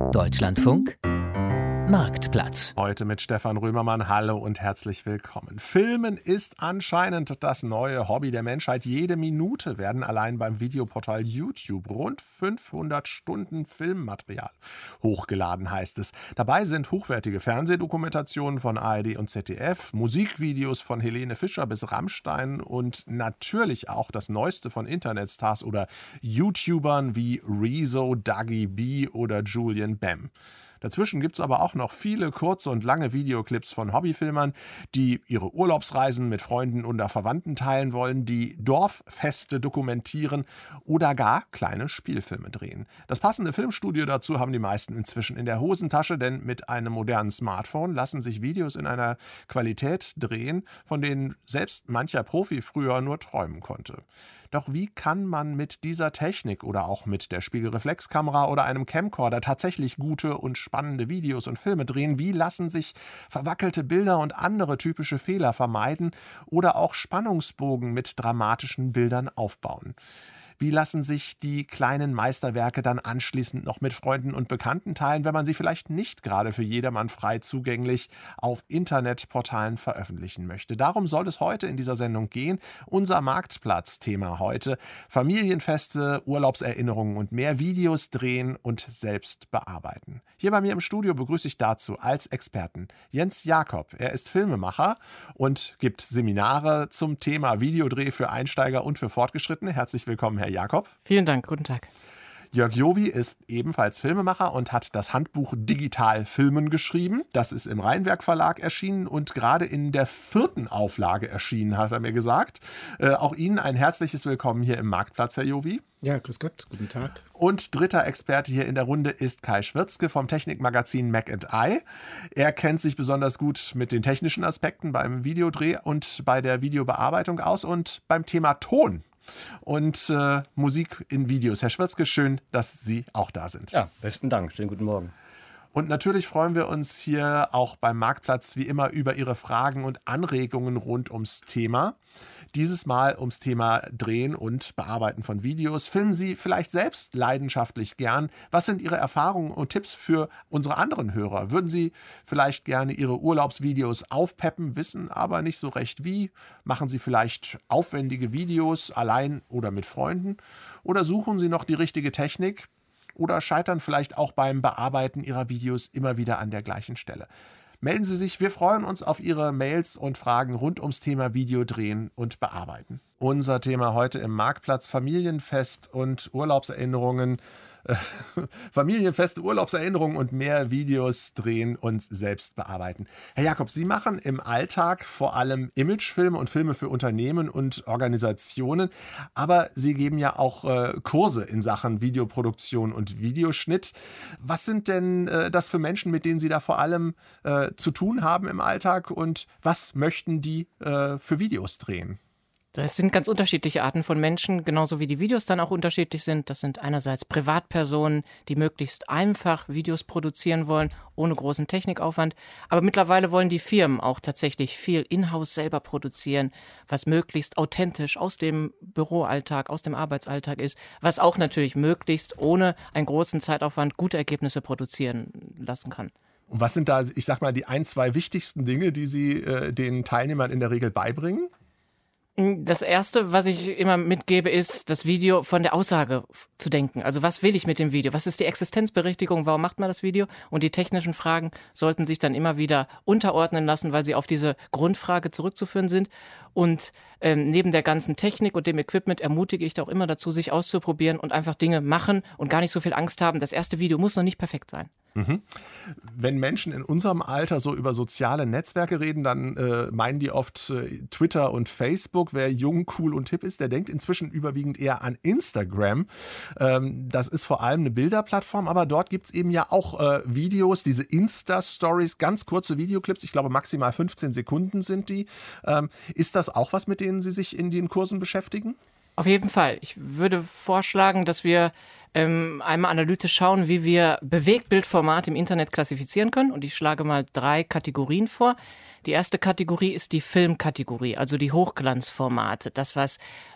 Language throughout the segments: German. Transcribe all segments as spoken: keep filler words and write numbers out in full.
Deutschlandfunk Marktplatz. Heute mit Stefan Römermann. Hallo und herzlich willkommen. Filmen ist anscheinend das neue Hobby der Menschheit. Jede Minute werden allein beim Videoportal YouTube rund fünfhundert Stunden Filmmaterial hochgeladen, heißt es. Dabei sind hochwertige Fernsehdokumentationen von A R D und Z D F, Musikvideos von Helene Fischer bis Rammstein und natürlich auch das Neueste von Internetstars oder YouTubern wie Rezo, Dougie B oder Julian Bam. Dazwischen gibt es aber auch noch viele kurze und lange Videoclips von Hobbyfilmern, die ihre Urlaubsreisen mit Freunden oder Verwandten teilen wollen, die Dorffeste dokumentieren oder gar kleine Spielfilme drehen. Das passende Filmstudio dazu haben die meisten inzwischen in der Hosentasche, denn mit einem modernen Smartphone lassen sich Videos in einer Qualität drehen, von denen selbst mancher Profi früher nur träumen konnte. Doch wie kann man mit dieser Technik oder auch mit der Spiegelreflexkamera oder einem Camcorder tatsächlich gute und spannende Videos und Filme drehen? Wie lassen sich verwackelte Bilder und andere typische Fehler vermeiden oder auch Spannungsbogen mit dramatischen Bildern aufbauen? Wie lassen sich die kleinen Meisterwerke dann anschließend noch mit Freunden und Bekannten teilen, wenn man sie vielleicht nicht gerade für jedermann frei zugänglich auf Internetportalen veröffentlichen möchte? Darum soll es heute in dieser Sendung gehen. Unser Marktplatz-Thema heute: Familienfeste, Urlaubserinnerungen und mehr, Videos drehen und selbst bearbeiten. Hier bei mir im Studio begrüße ich dazu als Experten Jens Jakob. Er ist Filmemacher und gibt Seminare zum Thema Videodreh für Einsteiger und für Fortgeschrittene. Herzlich willkommen, Herr Jakob. Vielen Dank, guten Tag. Jörg Jovi ist ebenfalls Filmemacher und hat das Handbuch Digital Filmen geschrieben. Das ist im Rheinwerk Verlag erschienen und gerade in der vierten Auflage erschienen, hat er mir gesagt. Äh, auch Ihnen ein herzliches Willkommen hier im Marktplatz, Herr Jovi. Ja, grüß Gott, guten Tag. Und dritter Experte hier in der Runde ist Kai Schwirzke vom Technikmagazin Mac and I. Er kennt sich besonders gut mit den technischen Aspekten beim Videodreh und bei der Videobearbeitung aus und beim Thema Ton und äh, Musik in Videos. Herr Schwirzke, schön, dass Sie auch da sind. Ja, besten Dank. Schönen guten Morgen. Und natürlich freuen wir uns hier auch beim Marktplatz wie immer über Ihre Fragen und Anregungen rund ums Thema. Dieses Mal ums Thema Drehen und Bearbeiten von Videos. Filmen Sie vielleicht selbst leidenschaftlich gern? Was sind Ihre Erfahrungen und Tipps für unsere anderen Hörer? Würden Sie vielleicht gerne Ihre Urlaubsvideos aufpeppen, wissen aber nicht so recht wie? Machen Sie vielleicht aufwendige Videos allein oder mit Freunden? Oder suchen Sie noch die richtige Technik? Oder scheitern vielleicht auch beim Bearbeiten Ihrer Videos immer wieder an der gleichen Stelle? Melden Sie sich, wir freuen uns auf Ihre Mails und Fragen rund ums Thema Videodrehen und Bearbeiten. Unser Thema heute im Marktplatz: Familienfest und Urlaubserinnerungen. Äh, Familienfeste, Urlaubserinnerungen und mehr, Videos drehen und selbst bearbeiten. Herr Jakob, Sie machen im Alltag vor allem Imagefilme und Filme für Unternehmen und Organisationen, aber Sie geben ja auch äh, Kurse in Sachen Videoproduktion und Videoschnitt. Was sind denn äh, das für Menschen, mit denen Sie da vor allem äh, zu tun haben im Alltag, und was möchten die äh, für Videos drehen? Das sind ganz unterschiedliche Arten von Menschen, genauso wie die Videos dann auch unterschiedlich sind. Das sind einerseits Privatpersonen, die möglichst einfach Videos produzieren wollen, ohne großen Technikaufwand. Aber mittlerweile wollen die Firmen auch tatsächlich viel in-house selber produzieren, was möglichst authentisch aus dem Büroalltag, aus dem Arbeitsalltag ist, was auch natürlich möglichst ohne einen großen Zeitaufwand gute Ergebnisse produzieren lassen kann. Und was sind da, ich sag mal, die ein, zwei wichtigsten Dinge, die Sie äh, den Teilnehmern in der Regel beibringen? Das Erste, was ich immer mitgebe, ist, das Video von der Aussage zu denken. Also was will ich mit dem Video? Was ist die Existenzberechtigung? Warum macht man das Video? Und die technischen Fragen sollten sich dann immer wieder unterordnen lassen, weil sie auf diese Grundfrage zurückzuführen sind. Und ähm, neben der ganzen Technik und dem Equipment ermutige ich da auch immer dazu, sich auszuprobieren und einfach Dinge machen und gar nicht so viel Angst haben. Das erste Video muss noch nicht perfekt sein. Mhm. Wenn Menschen in unserem Alter so über soziale Netzwerke reden, dann äh, meinen die oft äh, Twitter und Facebook. Wer jung, cool und hip ist, der denkt inzwischen überwiegend eher an Instagram. Ähm, das ist vor allem eine Bilderplattform, aber dort gibt es eben ja auch äh, Videos, diese Insta-Stories, ganz kurze Videoclips. Ich glaube, maximal fünfzehn Sekunden sind die. Ähm, ist das auch was, mit denen Sie sich in den Kursen beschäftigen? Auf jeden Fall. Ich würde vorschlagen, dass wir ähm, einmal analytisch schauen, wie wir Bewegtbildformat im Internet klassifizieren können. Und ich schlage mal drei Kategorien vor. Die erste Kategorie ist die Filmkategorie, also die Hochglanzformate. Das, was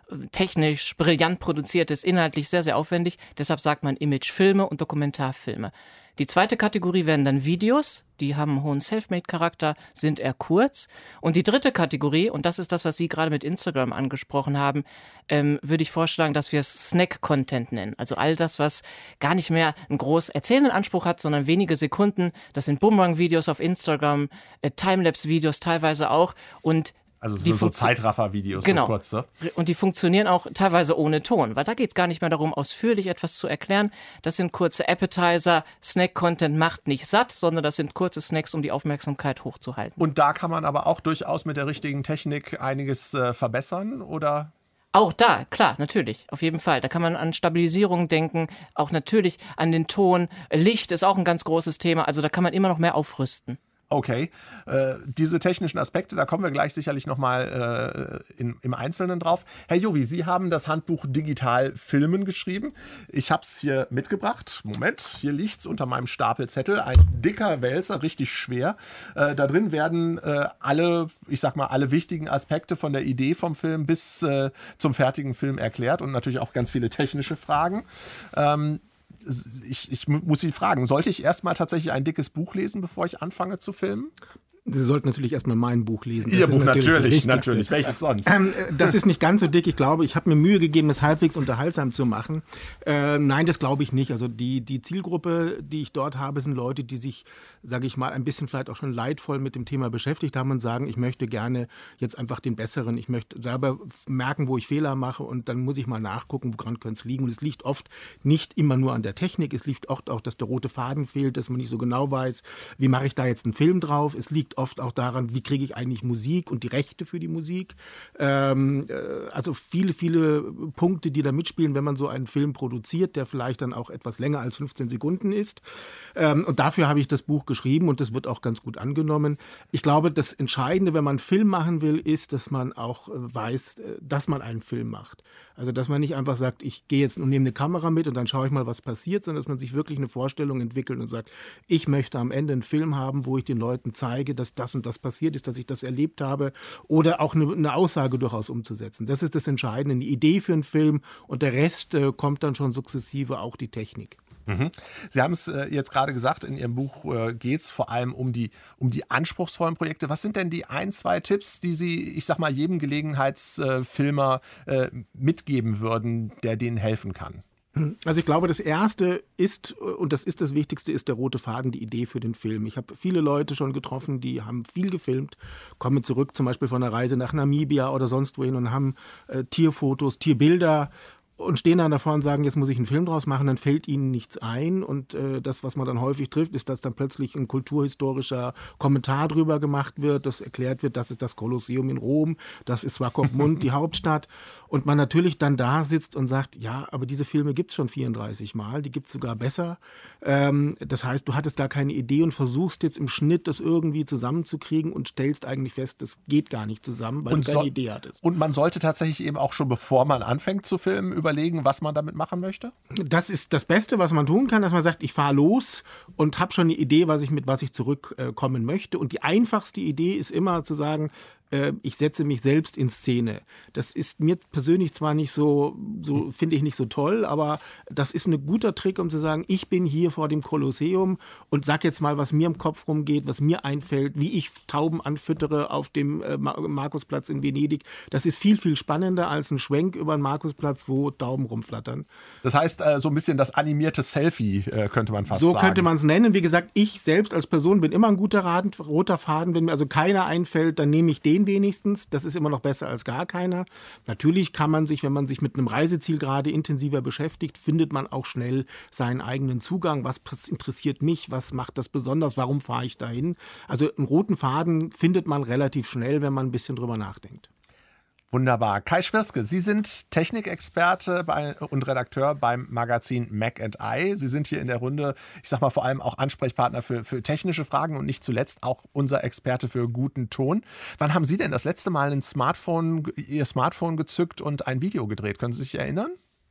technisch brillant produziert ist, inhaltlich sehr, sehr aufwendig. Deshalb sagt man Imagefilme und Dokumentarfilme. Die zweite Kategorie wären dann Videos, die haben einen hohen Selfmade-Charakter, sind eher kurz. Und die dritte Kategorie, und das ist das, was Sie gerade mit Instagram angesprochen haben, ähm, würde ich vorschlagen, dass wir es Snack-Content nennen. Also all das, was gar nicht mehr einen groß erzählenden Anspruch hat, sondern wenige Sekunden. Das sind Boomerang-Videos auf Instagram, äh, Timelapse-Videos teilweise auch und Also so, so Zeitraffer-Videos, genau. so kurze. Und die funktionieren auch teilweise ohne Ton, weil da geht es gar nicht mehr darum, ausführlich etwas zu erklären. Das sind kurze Appetizer. Snack-Content macht nicht satt, sondern das sind kurze Snacks, um die Aufmerksamkeit hochzuhalten. Und da kann man aber auch durchaus mit der richtigen Technik einiges äh, verbessern, oder? Auch da, klar, natürlich, auf jeden Fall. Da kann man an Stabilisierung denken, auch natürlich an den Ton. Licht ist auch ein ganz großes Thema, also da kann man immer noch mehr aufrüsten. Okay, äh, diese technischen Aspekte, da kommen wir gleich sicherlich nochmal äh, im Einzelnen drauf. Herr Jovi, Sie haben das Handbuch Digital Filmen geschrieben. Ich habe es hier mitgebracht. Moment, hier liegt es unter meinem Stapelzettel. Ein dicker Wälzer, richtig schwer. Äh, da drin werden äh, alle, ich sag mal, alle wichtigen Aspekte von der Idee vom Film bis äh, zum fertigen Film erklärt und natürlich auch ganz viele technische Fragen. Ähm, Ich, ich muss Sie fragen, sollte ich erstmal tatsächlich ein dickes Buch lesen, bevor ich anfange zu filmen? Sie sollten natürlich erstmal mein Buch lesen. Das Ihr Buch natürlich, natürlich, natürlich. natürlich. Welches sonst? Ähm, das ist nicht ganz so dick. Ich glaube, ich habe mir Mühe gegeben, es halbwegs unterhaltsam zu machen. Äh, nein, das glaube ich nicht. Also die, die Zielgruppe, die ich dort habe, sind Leute, die sich, sage ich mal, ein bisschen vielleicht auch schon leidvoll mit dem Thema beschäftigt haben und sagen, ich möchte gerne jetzt einfach den Besseren. Ich möchte selber merken, wo ich Fehler mache und dann muss ich mal nachgucken, woran könnte es liegen. Und es liegt oft nicht immer nur an der Technik. Es liegt oft auch, dass der rote Faden fehlt, dass man nicht so genau weiß, wie mache ich da jetzt einen Film drauf. Es liegt oft auch daran, wie kriege ich eigentlich Musik und die Rechte für die Musik. Ähm, äh, also viele, viele Punkte, die da mitspielen, wenn man so einen Film produziert, der vielleicht dann auch etwas länger als fünfzehn Sekunden ist. Ähm, und dafür habe ich das Buch geschrieben und das wird auch ganz gut angenommen. Ich glaube, das Entscheidende, wenn man einen Film machen will, ist, dass man auch äh, weiß, äh, dass man einen Film macht. Also, dass man nicht einfach sagt, ich gehe jetzt und nehme eine Kamera mit und dann schaue ich mal, was passiert, sondern dass man sich wirklich eine Vorstellung entwickelt und sagt, ich möchte am Ende einen Film haben, wo ich den Leuten zeige, dass das und das passiert ist, dass ich das erlebt habe oder auch eine, eine Aussage durchaus umzusetzen. Das ist das Entscheidende, eine Idee für einen Film und der Rest äh, kommt dann schon sukzessive, auch die Technik. Mhm. Sie haben es äh, jetzt gerade gesagt, in Ihrem Buch äh, geht es vor allem um die, um die anspruchsvollen Projekte. Was sind denn die ein, zwei Tipps, die Sie, ich sag mal, jedem Gelegenheitsfilmer äh, mitgeben würden, der denen helfen kann? Also ich glaube, das Erste ist, und das ist das Wichtigste, ist der rote Faden, die Idee für den Film. Ich habe viele Leute schon getroffen, die haben viel gefilmt, kommen zurück zum Beispiel von einer Reise nach Namibia oder sonst wohin und haben äh, Tierfotos, Tierbilder und stehen dann davor und sagen, jetzt muss ich einen Film draus machen, dann fällt ihnen nichts ein. Und äh, das, was man dann häufig trifft, ist, dass dann plötzlich ein kulturhistorischer Kommentar drüber gemacht wird, dass erklärt wird, das ist das Kolosseum in Rom, das ist Swakopmund, die Hauptstadt. Und man natürlich dann da sitzt und sagt, ja, aber diese Filme gibt es schon vierunddreißig Mal, die gibt es sogar besser. Ähm, das heißt, du hattest gar keine Idee und versuchst jetzt im Schnitt das irgendwie zusammenzukriegen und stellst eigentlich fest, das geht gar nicht zusammen, weil und du keine so, Idee hattest. Und man sollte tatsächlich eben auch schon, bevor man anfängt zu filmen, überlegen, was man damit machen möchte? Das ist das Beste, was man tun kann, dass man sagt, ich fahre los und habe schon eine Idee, was ich mit was ich zurückkommen äh, möchte. Und die einfachste Idee ist immer zu sagen, ich setze mich selbst in Szene. Das ist mir persönlich zwar nicht so, so finde ich nicht so toll, aber das ist ein guter Trick, um zu sagen, ich bin hier vor dem Kolosseum und sag jetzt mal, was mir im Kopf rumgeht, was mir einfällt, wie ich Tauben anfüttere auf dem äh, Markusplatz in Venedig. Das ist viel, viel spannender als ein Schwenk über den Markusplatz, wo Tauben rumflattern. Das heißt, äh, so ein bisschen das animierte Selfie, äh, könnte man fast so sagen. So könnte man es nennen. Wie gesagt, ich selbst als Person bin immer ein guter Rad, roter Faden. Wenn mir also keiner einfällt, dann nehme ich den wenigstens. Das ist immer noch besser als gar keiner. Natürlich kann man sich, wenn man sich mit einem Reiseziel gerade intensiver beschäftigt, findet man auch schnell seinen eigenen Zugang. Was interessiert mich? Was macht das besonders? Warum fahre ich dahin? Also einen roten Faden findet man relativ schnell, wenn man ein bisschen drüber nachdenkt. Wunderbar. Kai Schwirske, Sie sind Technikexperte bei, und Redakteur beim Magazin Mac and I. Sie sind hier in der Runde, ich sag mal, vor allem auch Ansprechpartner für, für technische Fragen und nicht zuletzt auch unser Experte für guten Ton. Wann haben Sie denn das letzte Mal ein Smartphone, Ihr Smartphone gezückt und ein Video gedreht? Können Sie sich erinnern?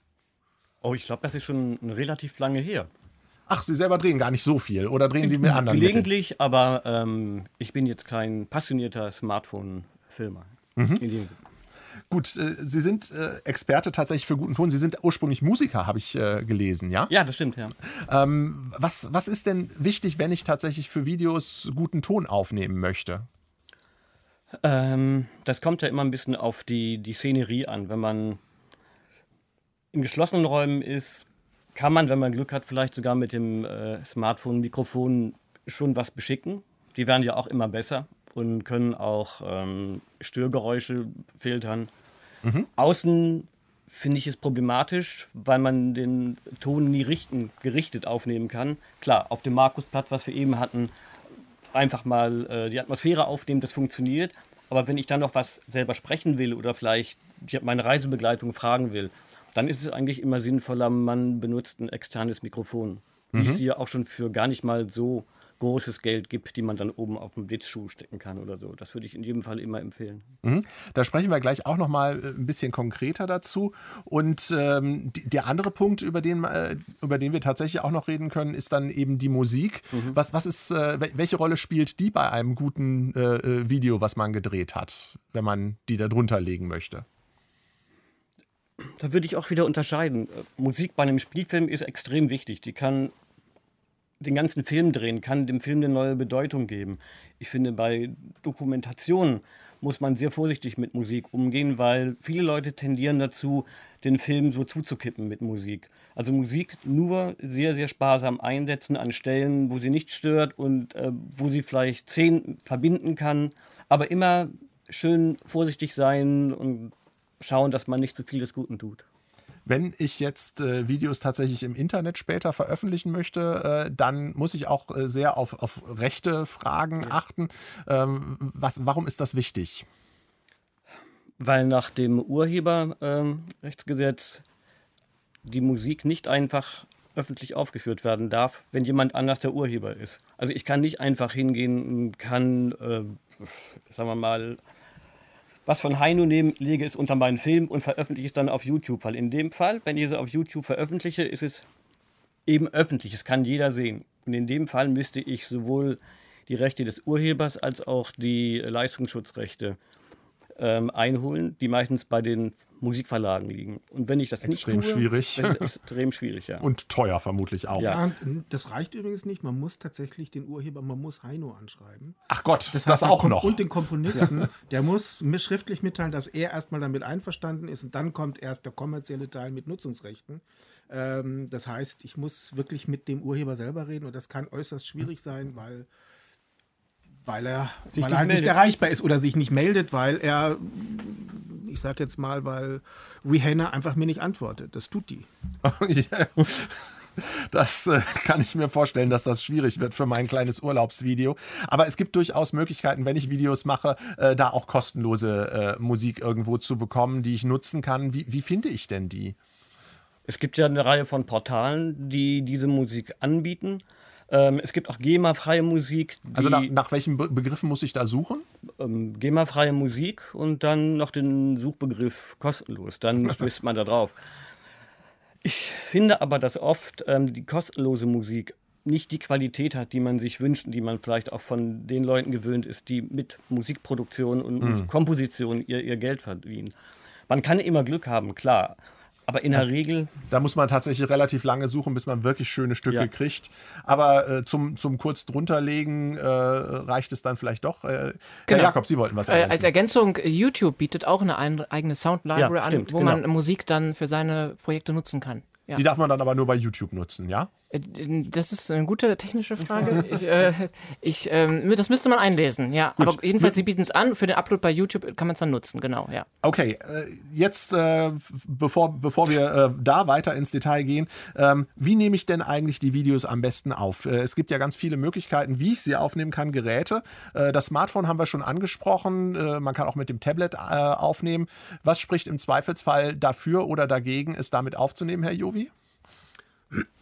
Oh, ich glaube, das ist schon relativ lange her. Ach, Sie selber drehen gar nicht so viel oder drehen Sie mit anderen Gelegentlich, Mitteln? aber ähm, ich bin jetzt kein passionierter Smartphone-Filmer. Mhm. Gut, äh, Sie sind äh, Experte tatsächlich für guten Ton. Sie sind ursprünglich Musiker, habe ich äh, gelesen, ja? Ja, das stimmt, ja. Ähm, was, was ist denn wichtig, wenn ich tatsächlich für Videos guten Ton aufnehmen möchte? Ähm, das kommt ja immer ein bisschen auf die, die Szenerie an. Wenn man in geschlossenen Räumen ist, kann man, wenn man Glück hat, vielleicht sogar mit dem äh, Smartphone, Mikrofon schon was beschicken. Die werden ja auch immer besser und können auch ähm, Störgeräusche filtern. Mhm. Außen finde ich es problematisch, weil man den Ton nie richten, gerichtet aufnehmen kann. Klar, auf dem Markusplatz, was wir eben hatten, einfach mal äh, die Atmosphäre aufnehmen, das funktioniert. Aber wenn ich dann noch was selber sprechen will oder vielleicht meine Reisebegleitung fragen will, dann ist es eigentlich immer sinnvoller, man benutzt ein externes Mikrofon. Wie mhm. es hier auch schon für gar nicht mal so großes Geld gibt, die man dann oben auf den Blitzschuh stecken kann oder so. Das würde ich in jedem Fall immer empfehlen. Mhm. Da sprechen wir gleich auch noch mal ein bisschen konkreter dazu. Und ähm, die, der andere Punkt, über den, äh, über den wir tatsächlich auch noch reden können, ist dann eben die Musik. Mhm. Was, was ist, äh, welche Rolle spielt die bei einem guten äh, Video, was man gedreht hat, wenn man die da drunter legen möchte? Da würde ich auch wieder unterscheiden. Musik bei einem Spielfilm ist extrem wichtig. Die kann den ganzen Film drehen, kann dem Film eine neue Bedeutung geben. Ich finde, bei Dokumentationen muss man sehr vorsichtig mit Musik umgehen, weil viele Leute tendieren dazu, den Film so zuzukippen mit Musik. Also Musik nur sehr, sehr sparsam einsetzen an Stellen, wo sie nicht stört und äh, wo sie vielleicht Szenen verbinden kann, aber immer schön vorsichtig sein und schauen, dass man nicht zu viel des Guten tut. Wenn ich jetzt äh, Videos tatsächlich im Internet später veröffentlichen möchte, äh, dann muss ich auch äh, sehr auf, auf rechte Fragen ja. achten. Ähm, was, warum ist das wichtig? Weil nach dem Urheberrechtsgesetz ähm, die Musik nicht einfach öffentlich aufgeführt werden darf, wenn jemand anders der Urheber ist. Also ich kann nicht einfach hingehen und kann, äh, sagen wir mal, was von Heino nehme, lege es unter meinen Film und veröffentliche es dann auf YouTube. Weil in dem Fall, wenn ich es auf YouTube veröffentliche, ist es eben öffentlich. Es kann jeder sehen. Und in dem Fall müsste ich sowohl die Rechte des Urhebers als auch die Leistungsschutzrechte ähm, einholen, die meistens bei den Musikverlagen liegen. Und wenn ich das extrem nicht tue, schwierig. das ist extrem schwierig, ja. Und teuer vermutlich auch. Ja, das reicht übrigens nicht. Man muss tatsächlich den Urheber, man muss Heino anschreiben. Ach Gott, das, das heißt, auch noch. Und den Komponisten, ja. der muss mir schriftlich mitteilen, dass er erstmal damit einverstanden ist und dann kommt erst der kommerzielle Teil mit Nutzungsrechten. Ähm, das heißt, ich muss wirklich mit dem Urheber selber reden und das kann äußerst schwierig sein, weil Weil er, weil er halt nicht erreichbar ist oder sich nicht meldet, weil er, ich sag jetzt mal, weil Rihanna einfach mir nicht antwortet. Das tut die. Ja. Das äh, kann ich mir vorstellen, dass das schwierig wird für mein kleines Urlaubsvideo. Aber es gibt durchaus Möglichkeiten, wenn ich Videos mache, äh, da auch kostenlose äh, Musik irgendwo zu bekommen, die ich nutzen kann. Wie, wie finde ich denn die? Es gibt ja eine Reihe von Portalen, die diese Musik anbieten. Ähm, es gibt auch GEMA-freie Musik. Die, also nach, nach welchen Be- Begriffen muss ich da suchen? Ähm, GEMA-freie Musik und dann noch den Suchbegriff kostenlos. Dann stößt man da drauf. Ich finde aber, dass oft ähm, die kostenlose Musik nicht die Qualität hat, die man sich wünscht und die man vielleicht auch von den Leuten gewöhnt ist, die mit Musikproduktion und mhm. Komposition ihr, ihr Geld verdienen. Man kann immer Glück haben, klar. Aber in der Regel... Da muss man tatsächlich relativ lange suchen, bis man wirklich schöne Stücke ja. kriegt. Aber äh, zum, zum kurz drunterlegen äh, reicht es dann vielleicht doch. Äh, genau. Herr Jakob, Sie wollten was ergänzen. Äh, als Ergänzung, YouTube bietet auch eine ein, eigene Sound-Library ja, an, wo genau. man Musik dann für seine Projekte nutzen kann. Ja. Die darf man dann aber nur bei YouTube nutzen, ja? Das ist eine gute technische Frage. ich, äh, ich, ähm, das müsste man einlesen, ja. Gut. Aber jedenfalls, sie bieten es an. Für den Upload bei YouTube kann man es dann nutzen, genau, ja. Okay, äh, jetzt, äh, bevor, bevor wir äh, da weiter ins Detail gehen, ähm, wie nehme ich denn eigentlich die Videos am besten auf? Äh, es gibt ja ganz viele Möglichkeiten, wie ich sie aufnehmen kann, Geräte. Äh, das Smartphone haben wir schon angesprochen. Äh, man kann auch mit dem Tablet äh, aufnehmen. Was spricht im Zweifelsfall dafür oder dagegen, es damit aufzunehmen, Herr Jovi?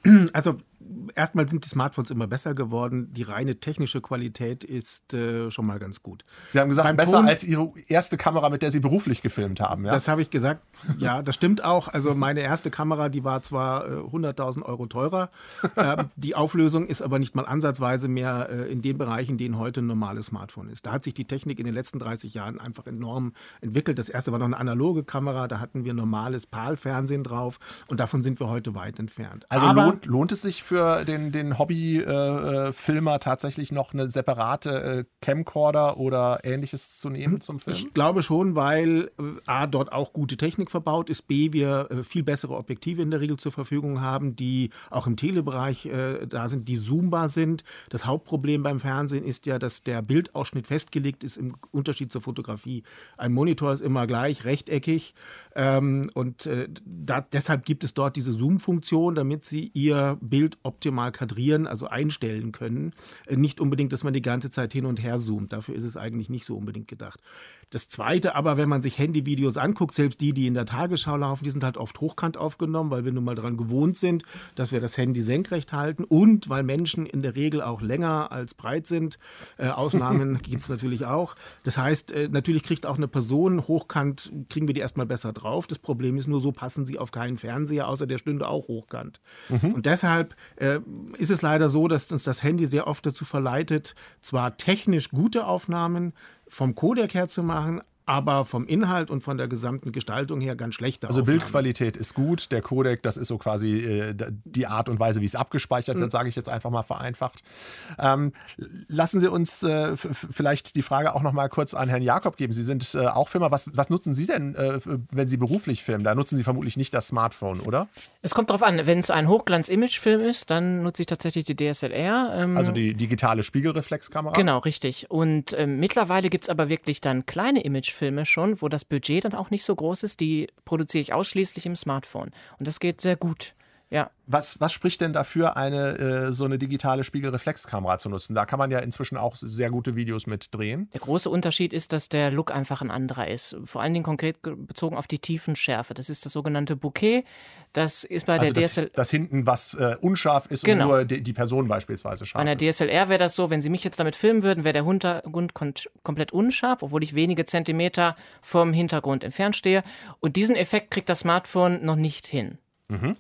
Also erstmal sind die Smartphones immer besser geworden. Die reine technische Qualität ist äh, schon mal ganz gut. Sie haben gesagt, Beim besser Ton, als Ihre erste Kamera, mit der Sie beruflich gefilmt haben. Ja? Das habe ich gesagt. Ja, das stimmt auch. Also meine erste Kamera, die war zwar äh, hunderttausend Euro teurer. Äh, die Auflösung ist aber nicht mal ansatzweise mehr äh, in dem Bereich, in dem heute ein normales Smartphone ist. Da hat sich die Technik in den letzten dreißig Jahren einfach enorm entwickelt. Das erste war noch eine analoge Kamera. Da hatten wir normales PAL-Fernsehen drauf. Und davon sind wir heute weit entfernt. Also aber lohnt, lohnt es sich für den, den Hobby-Filmer äh, tatsächlich noch eine separate äh, Camcorder oder Ähnliches zu nehmen zum Film? Ich glaube schon, weil äh, A, dort auch gute Technik verbaut ist, B, wir äh, viel bessere Objektive in der Regel zur Verfügung haben, die auch im Telebereich äh, da sind, die zoombar sind. Das Hauptproblem beim Fernsehen ist ja, dass der Bildausschnitt festgelegt ist im Unterschied zur Fotografie. Ein Monitor ist immer gleich, rechteckig ähm, und äh, da, deshalb gibt es dort diese Zoom-Funktion, damit Sie Ihr Bild optimal kadrieren, also einstellen können. Äh, nicht unbedingt, dass man die ganze Zeit hin und her zoomt. Dafür ist es eigentlich nicht so unbedingt gedacht. Das Zweite aber, wenn man sich Handyvideos anguckt, selbst die, die in der Tagesschau laufen, die sind halt oft hochkant aufgenommen, weil wir nun mal daran gewohnt sind, dass wir das Handy senkrecht halten und weil Menschen in der Regel auch länger als breit sind. Äh, Ausnahmen gibt es natürlich auch. Das heißt, äh, natürlich kriegt auch eine Person hochkant, kriegen wir die erstmal besser drauf. Das Problem ist nur, so passen sie auf keinen Fernseher, außer der stünde auch hochkant. Mhm. Und deshalb äh, ist es leider so, dass uns das Handy sehr oft dazu verleitet, zwar technisch gute Aufnahmen vom Codec her zu machen, aber vom Inhalt und von der gesamten Gestaltung her ganz schlechte Also Aufnahmen. Bildqualität ist gut, der Codec, das ist so quasi äh, die Art und Weise, wie es abgespeichert wird, mhm. sage ich jetzt einfach mal vereinfacht. Ähm, lassen Sie uns äh, f- vielleicht die Frage auch noch mal kurz an Herrn Jakob geben. Sie sind äh, auch Filmer. Was, was nutzen Sie denn, äh, wenn Sie beruflich filmen? Da nutzen Sie vermutlich nicht das Smartphone, oder? Es kommt darauf an, wenn es ein Hochglanz-Image-Film ist, dann nutze ich tatsächlich die D S L R. Ähm, also die digitale Spiegelreflexkamera? Genau, richtig. Und ähm, mittlerweile gibt es aber wirklich dann kleine Imagefilme schon, wo das Budget dann auch nicht so groß ist. Die produziere ich ausschließlich im Smartphone. Und das geht sehr gut. Ja. Was, was spricht denn dafür, eine äh, so eine digitale Spiegelreflexkamera zu nutzen? Da kann man ja inzwischen auch sehr gute Videos mit drehen. Der große Unterschied ist, dass der Look einfach ein anderer ist. Vor allen Dingen konkret bezogen auf die Tiefenschärfe. Das ist das sogenannte Bokeh. Das ist bei also der das, D S L R... das hinten, was äh, unscharf ist genau. und nur die, die Person beispielsweise scharf ist. Bei einer ist. D S L R wäre das so, wenn Sie mich jetzt damit filmen würden, wäre der Hintergrund kon- komplett unscharf, obwohl ich wenige Zentimeter vom Hintergrund entfernt stehe. Und diesen Effekt kriegt das Smartphone noch nicht hin. Mhm.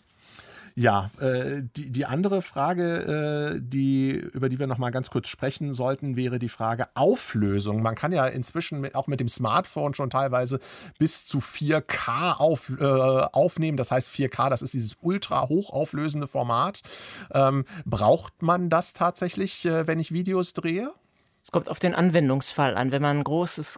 Ja, äh, die, die andere Frage, äh, die, über die wir noch mal ganz kurz sprechen sollten, wäre die Frage Auflösung. Man kann ja inzwischen mit, auch mit dem Smartphone schon teilweise bis zu vier K auf, äh, aufnehmen. Das heißt vier K, das ist dieses ultra hochauflösende Format. Ähm, braucht man das tatsächlich, äh, wenn ich Videos drehe? Es kommt auf den Anwendungsfall an. Wenn man ein großes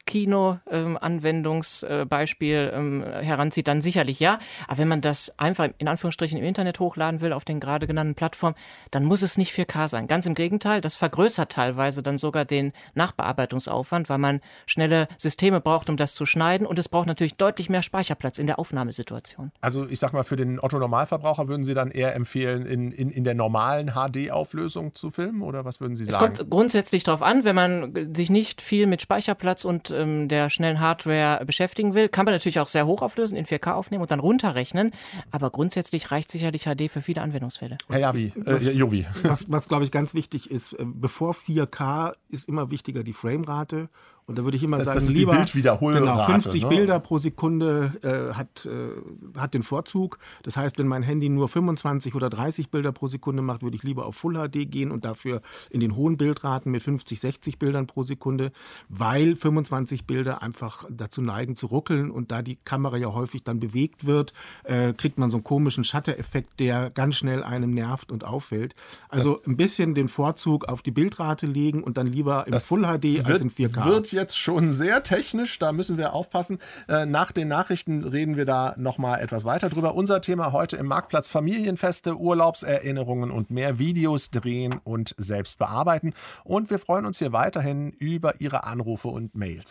Kino-Anwendungsbeispiel ähm, ähm, heranzieht, dann sicherlich ja. Aber wenn man das einfach in Anführungsstrichen im Internet hochladen will, auf den gerade genannten Plattformen, dann muss es nicht vier K sein. Ganz im Gegenteil, das vergrößert teilweise dann sogar den Nachbearbeitungsaufwand, weil man schnelle Systeme braucht, um das zu schneiden. Und es braucht natürlich deutlich mehr Speicherplatz in der Aufnahmesituation. Also ich sag mal, für den Otto-Normalverbraucher würden Sie dann eher empfehlen, in, in, in der normalen H D-Auflösung zu filmen? Oder was würden Sie sagen? Es kommt grundsätzlich darauf an, wenn man sich nicht viel mit Speicherplatz und ähm, der schnellen Hardware beschäftigen will, kann man natürlich auch sehr hoch auflösen, in vier K aufnehmen und dann runterrechnen. Aber grundsätzlich reicht sicherlich H D für viele Anwendungsfälle. Herr Javi, äh, Jovi. Was, was glaube ich ganz wichtig ist, bevor vier K ist immer wichtiger die Framerate. Und da würde ich immer das, sagen, das ist lieber die Bildwiederholrate, genau, fünfzig ne? Bilder pro Sekunde äh, hat, äh, hat den Vorzug. Das heißt, wenn mein Handy nur fünfundzwanzig oder dreißig Bilder pro Sekunde macht, würde ich lieber auf Full H D gehen und dafür in den hohen Bildraten mit fünfzig, sechzig Bildern pro Sekunde, weil fünfundzwanzig Bilder einfach dazu neigen zu ruckeln und da die Kamera ja häufig dann bewegt wird, äh, kriegt man so einen komischen Shutter-Effekt, der ganz schnell einem nervt und auffällt. Also ein bisschen den Vorzug auf die Bildrate legen und dann lieber im Das Full H D wird, als in vier K. Wird jetzt schon sehr technisch, da müssen wir aufpassen. Äh, nach den Nachrichten reden wir da nochmal etwas weiter drüber. Unser Thema heute im Marktplatz: Familienfeste, Urlaubserinnerungen und mehr Videos drehen und selbst bearbeiten. Und wir freuen uns hier weiterhin über Ihre Anrufe und Mails.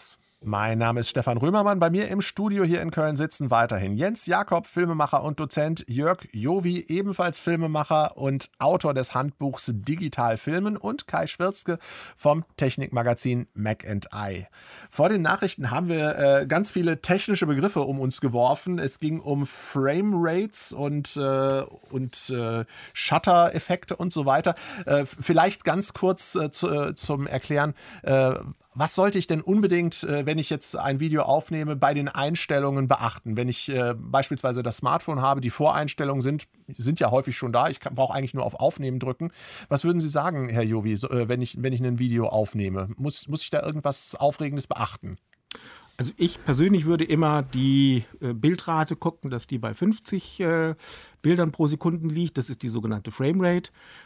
Mein Name ist Stefan Römermann. Bei mir im Studio hier in Köln sitzen weiterhin Jens Jakob, Filmemacher und Dozent, Jörg Jowi, ebenfalls Filmemacher und Autor des Handbuchs Digital Filmen und Kai Schwirzke vom Technikmagazin Mac and I. Vor den Nachrichten haben wir äh, ganz viele technische Begriffe um uns geworfen. Es ging um Frame-Rates und, äh, und äh, Shutter-Effekte und so weiter. Äh, vielleicht ganz kurz äh, zu, äh, zum Erklären, äh, was sollte ich denn unbedingt, äh, wenn ich jetzt ein Video aufnehme, bei den Einstellungen beachten? Wenn ich äh, beispielsweise das Smartphone habe, die Voreinstellungen sind, sind ja häufig schon da. Ich brauche eigentlich nur auf Aufnehmen drücken. Was würden Sie sagen, Herr Jowi, so, äh, wenn ich, wenn ich ein Video aufnehme? Muss, muss ich da irgendwas Aufregendes beachten? Also ich persönlich würde immer die äh, Bildrate gucken, dass die bei fünfzig äh, Bildern pro Sekunde liegt. Das ist die sogenannte Framerate.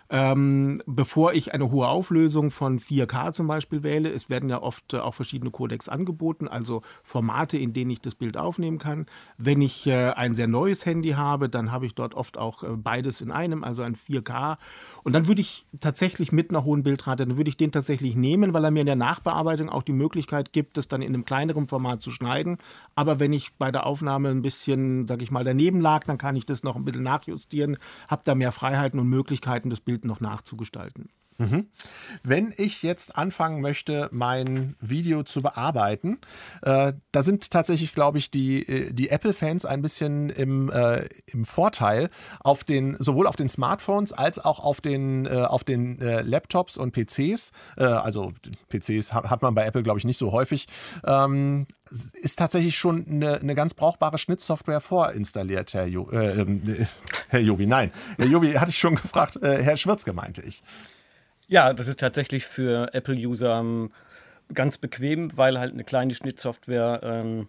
Ähm, bevor ich eine hohe Auflösung von vier K zum Beispiel wähle, es werden ja oft äh, auch verschiedene Codecs angeboten, also Formate, in denen ich das Bild aufnehmen kann. Wenn ich äh, ein sehr neues Handy habe, dann habe ich dort oft auch äh, beides in einem, also ein vier K. Und dann würde ich tatsächlich mit einer hohen Bildrate, dann würde ich den tatsächlich nehmen, weil er mir in der Nachbearbeitung auch die Möglichkeit gibt, das dann in einem kleineren Format zu schneiden. Aber wenn ich bei der Aufnahme ein bisschen, sag ich mal, daneben lag, dann kann ich das noch ein bisschen nachjustieren, habe da mehr Freiheiten und Möglichkeiten, das Bild noch nachzugestalten. Mhm. Wenn ich jetzt anfangen möchte, mein Video zu bearbeiten, äh, da sind tatsächlich, glaube ich, die, die Apple-Fans ein bisschen im, äh, im Vorteil, auf den, sowohl auf den Smartphones als auch auf den, äh, auf den äh, Laptops und P Cs. Äh, also P Cs hat man bei Apple, glaube ich, nicht so häufig. Ähm, ist tatsächlich schon eine, eine ganz brauchbare Schnittsoftware vorinstalliert, Herr, jo, äh, äh, Herr Jowi. Nein, Herr Jowi hatte ich schon gefragt, äh, Herr Schwirzke meinte ich. Ja, das ist tatsächlich für Apple-User ähm, ganz bequem, weil halt eine kleine Schnittsoftware ähm,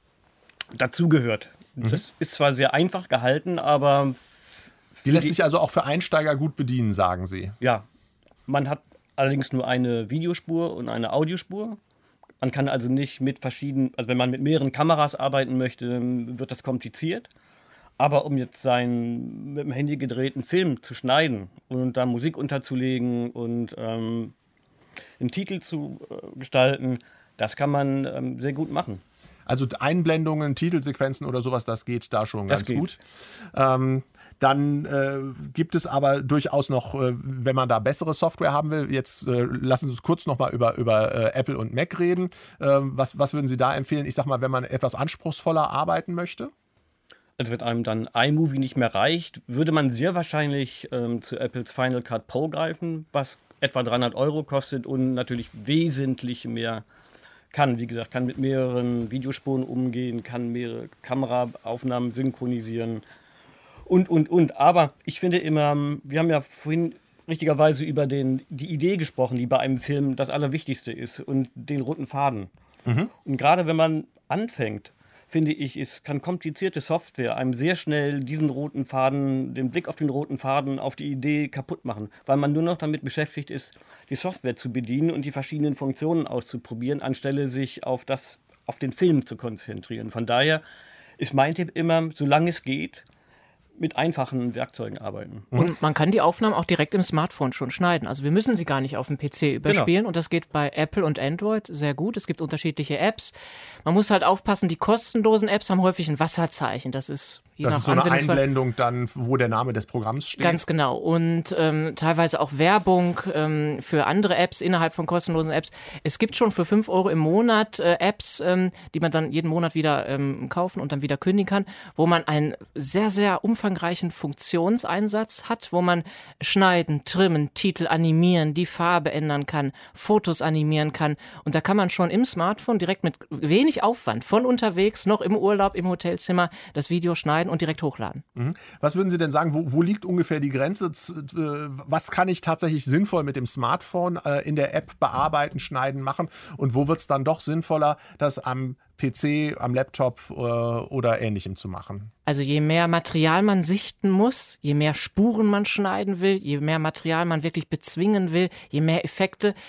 dazugehört. Mhm. Das ist zwar sehr einfach gehalten, aber... Die lässt die, sich also auch für Einsteiger gut bedienen, sagen Sie. Ja, man hat allerdings nur eine Videospur und eine Audiospur. Man kann also nicht mit verschiedenen, also wenn man mit mehreren Kameras arbeiten möchte, wird das kompliziert. Aber um jetzt seinen mit dem Handy gedrehten Film zu schneiden und da Musik unterzulegen und ähm, einen Titel zu äh, gestalten, das kann man ähm, sehr gut machen. Also Einblendungen, Titelsequenzen oder sowas, das geht da schon das ganz geht. gut. Ähm, dann äh, gibt es aber durchaus noch, äh, wenn man da bessere Software haben will, jetzt äh, lassen Sie uns kurz nochmal über, über äh, Apple und Mac reden. Äh, was, was würden Sie da empfehlen? Ich sag mal, wenn man etwas anspruchsvoller arbeiten möchte? Also wenn einem dann iMovie nicht mehr reicht, würde man sehr wahrscheinlich ähm, zu Apples Final Cut Pro greifen, was etwa dreihundert Euro kostet und natürlich wesentlich mehr kann. Wie gesagt, kann mit mehreren Videospuren umgehen, kann mehrere Kameraaufnahmen synchronisieren und, und, und. Aber ich finde immer, wir haben ja vorhin richtigerweise über den, die Idee gesprochen, die bei einem Film das Allerwichtigste ist und den roten Faden. Mhm. Und gerade wenn man anfängt, finde ich, es kann komplizierte Software einem sehr schnell diesen roten Faden, den Blick auf den roten Faden, auf die Idee kaputt machen, weil man nur noch damit beschäftigt ist, die Software zu bedienen und die verschiedenen Funktionen auszuprobieren, anstelle sich auf das, auf den Film zu konzentrieren. Von daher ist mein Tipp immer, solange es geht, mit einfachen Werkzeugen arbeiten. Und man kann die Aufnahmen auch direkt im Smartphone schon schneiden. Also wir müssen sie gar nicht auf dem P C überspielen. Genau. Und das geht bei Apple und Android sehr gut. Es gibt unterschiedliche Apps. Man muss halt aufpassen, die kostenlosen Apps haben häufig ein Wasserzeichen. Das ist je Das nach ist so eine Einblendung dann, wo der Name des Programms steht. Ganz genau. Und ähm, teilweise auch Werbung ähm, für andere Apps innerhalb von kostenlosen Apps. Es gibt schon für fünf Euro im Monat äh, Apps, ähm, die man dann jeden Monat wieder ähm, kaufen und dann wieder kündigen kann, wo man einen sehr, sehr umfangreichen Funktionseinsatz hat, wo man schneiden, trimmen, Titel animieren, die Farbe ändern kann, Fotos animieren kann. Und da kann man schon im Smartphone direkt mit wenig Aufwand von unterwegs, noch im Urlaub, im Hotelzimmer, das Video schneiden und direkt hochladen. Mhm. Was würden Sie denn sagen, wo, wo liegt ungefähr die Grenze? Was kann ich tatsächlich sinnvoll mit dem Smartphone äh, in der App bearbeiten, schneiden, machen? Und wo wird es dann doch sinnvoller, das am P C, am Laptop äh, oder Ähnlichem zu machen? Also je mehr Material man sichten muss, je mehr Spuren man schneiden will, je mehr Material man wirklich bezwingen will, je mehr Effekte,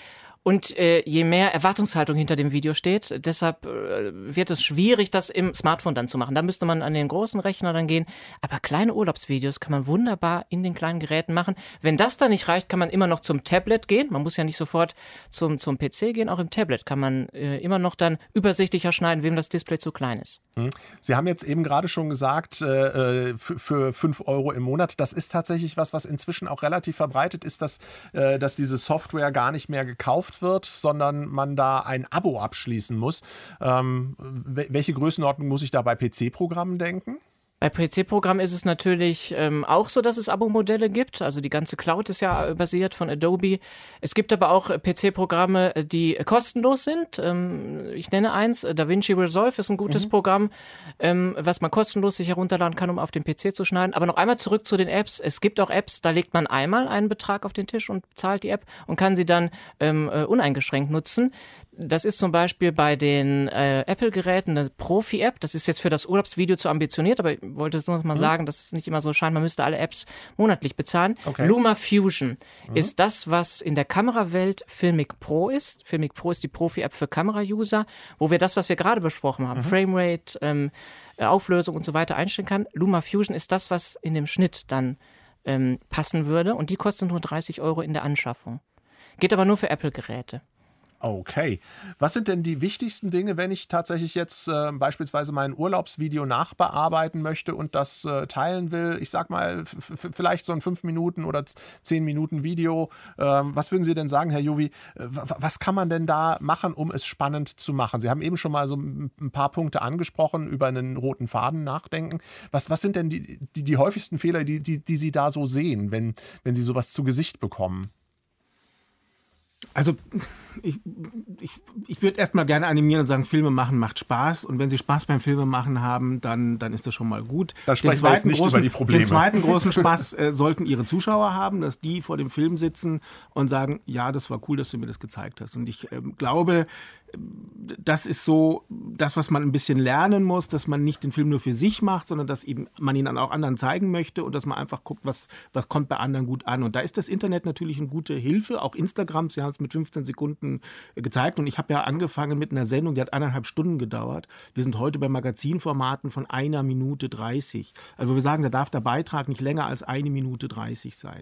Und äh, je mehr Erwartungshaltung hinter dem Video steht, deshalb äh, wird es schwierig, das im Smartphone dann zu machen. Da müsste man an den großen Rechner dann gehen. Aber kleine Urlaubsvideos kann man wunderbar in den kleinen Geräten machen. Wenn das dann nicht reicht, kann man immer noch zum Tablet gehen. Man muss ja nicht sofort zum, zum P C gehen. Auch im Tablet kann man äh, immer noch dann übersichtlicher schneiden, wem das Display zu klein ist. Sie haben jetzt eben gerade schon gesagt, äh, für, für fünf Euro im Monat. Das ist tatsächlich was, was inzwischen auch relativ verbreitet ist, dass, äh, dass diese Software gar nicht mehr gekauft wird, sondern man da ein Abo abschließen muss. Ähm, welche Größenordnung muss ich da bei P C-Programmen denken? Bei P C-Programmen ist es natürlich ähm, auch so, dass es Abo-Modelle gibt. Also die ganze Cloud ist ja basiert von Adobe. Es gibt aber auch P C-Programme, die kostenlos sind. Ähm, ich nenne eins, DaVinci Resolve ist ein gutes mhm. Programm, ähm, was man kostenlos sich herunterladen kann, um auf dem P C zu schneiden. Aber noch einmal zurück zu den Apps. Es gibt auch Apps, da legt man einmal einen Betrag auf den Tisch und zahlt die App und kann sie dann ähm, uneingeschränkt nutzen. Das ist zum Beispiel bei den äh, Apple-Geräten eine Profi-App. Das ist jetzt für das Urlaubsvideo zu ambitioniert, aber ich wollte es nur noch mal mhm. sagen, dass es nicht immer so scheint, man müsste alle Apps monatlich bezahlen. Okay. LumaFusion mhm. ist das, was in der Kamerawelt Filmic Pro ist. Filmic Pro ist die Profi-App für Kamera-User, wo wir das, was wir gerade besprochen haben, mhm. Framerate, ähm, Auflösung und so weiter einstellen kann. LumaFusion ist das, was in dem Schnitt dann ähm, passen würde und die kostet nur dreißig Euro in der Anschaffung. Geht aber nur für Apple-Geräte. Okay. Was sind denn die wichtigsten Dinge, wenn ich tatsächlich jetzt äh, beispielsweise mein Urlaubsvideo nachbearbeiten möchte und das äh, teilen will? Ich sag mal, f- f- vielleicht so ein fünf Minuten oder zehn Minuten Video. Ähm, was würden Sie denn sagen, Herr Jovi? Äh, was kann man denn da machen, um es spannend zu machen? Sie haben eben schon mal so ein paar Punkte angesprochen, über einen roten Faden nachdenken. Was, was sind denn die, die, die häufigsten Fehler, die, die, die Sie da so sehen, wenn, wenn Sie sowas zu Gesicht bekommen? Also ich, ich, ich würde erstmal gerne animieren und sagen, Filme machen macht Spaß. Und wenn Sie Spaß beim Filme machen haben, dann, dann ist das schon mal gut. Da sprechen wir jetzt nicht großen, über die Probleme. Den zweiten großen Spaß äh, sollten Ihre Zuschauer haben, dass die vor dem Film sitzen und sagen, ja, das war cool, dass du mir das gezeigt hast. Und ich ähm, glaube, das ist so das, was man ein bisschen lernen muss, dass man nicht den Film nur für sich macht, sondern dass eben man ihn dann auch anderen zeigen möchte und dass man einfach guckt, was, was kommt bei anderen gut an. Und da ist das Internet natürlich eine gute Hilfe, auch Instagram. Sie haben es mit fünfzehn Sekunden gezeigt und ich habe ja angefangen mit einer Sendung, die hat eineinhalb Stunden gedauert. Wir sind heute bei Magazinformaten von einer Minute dreißig. Also wir sagen, da darf der Beitrag nicht länger als eine Minute dreißig sein.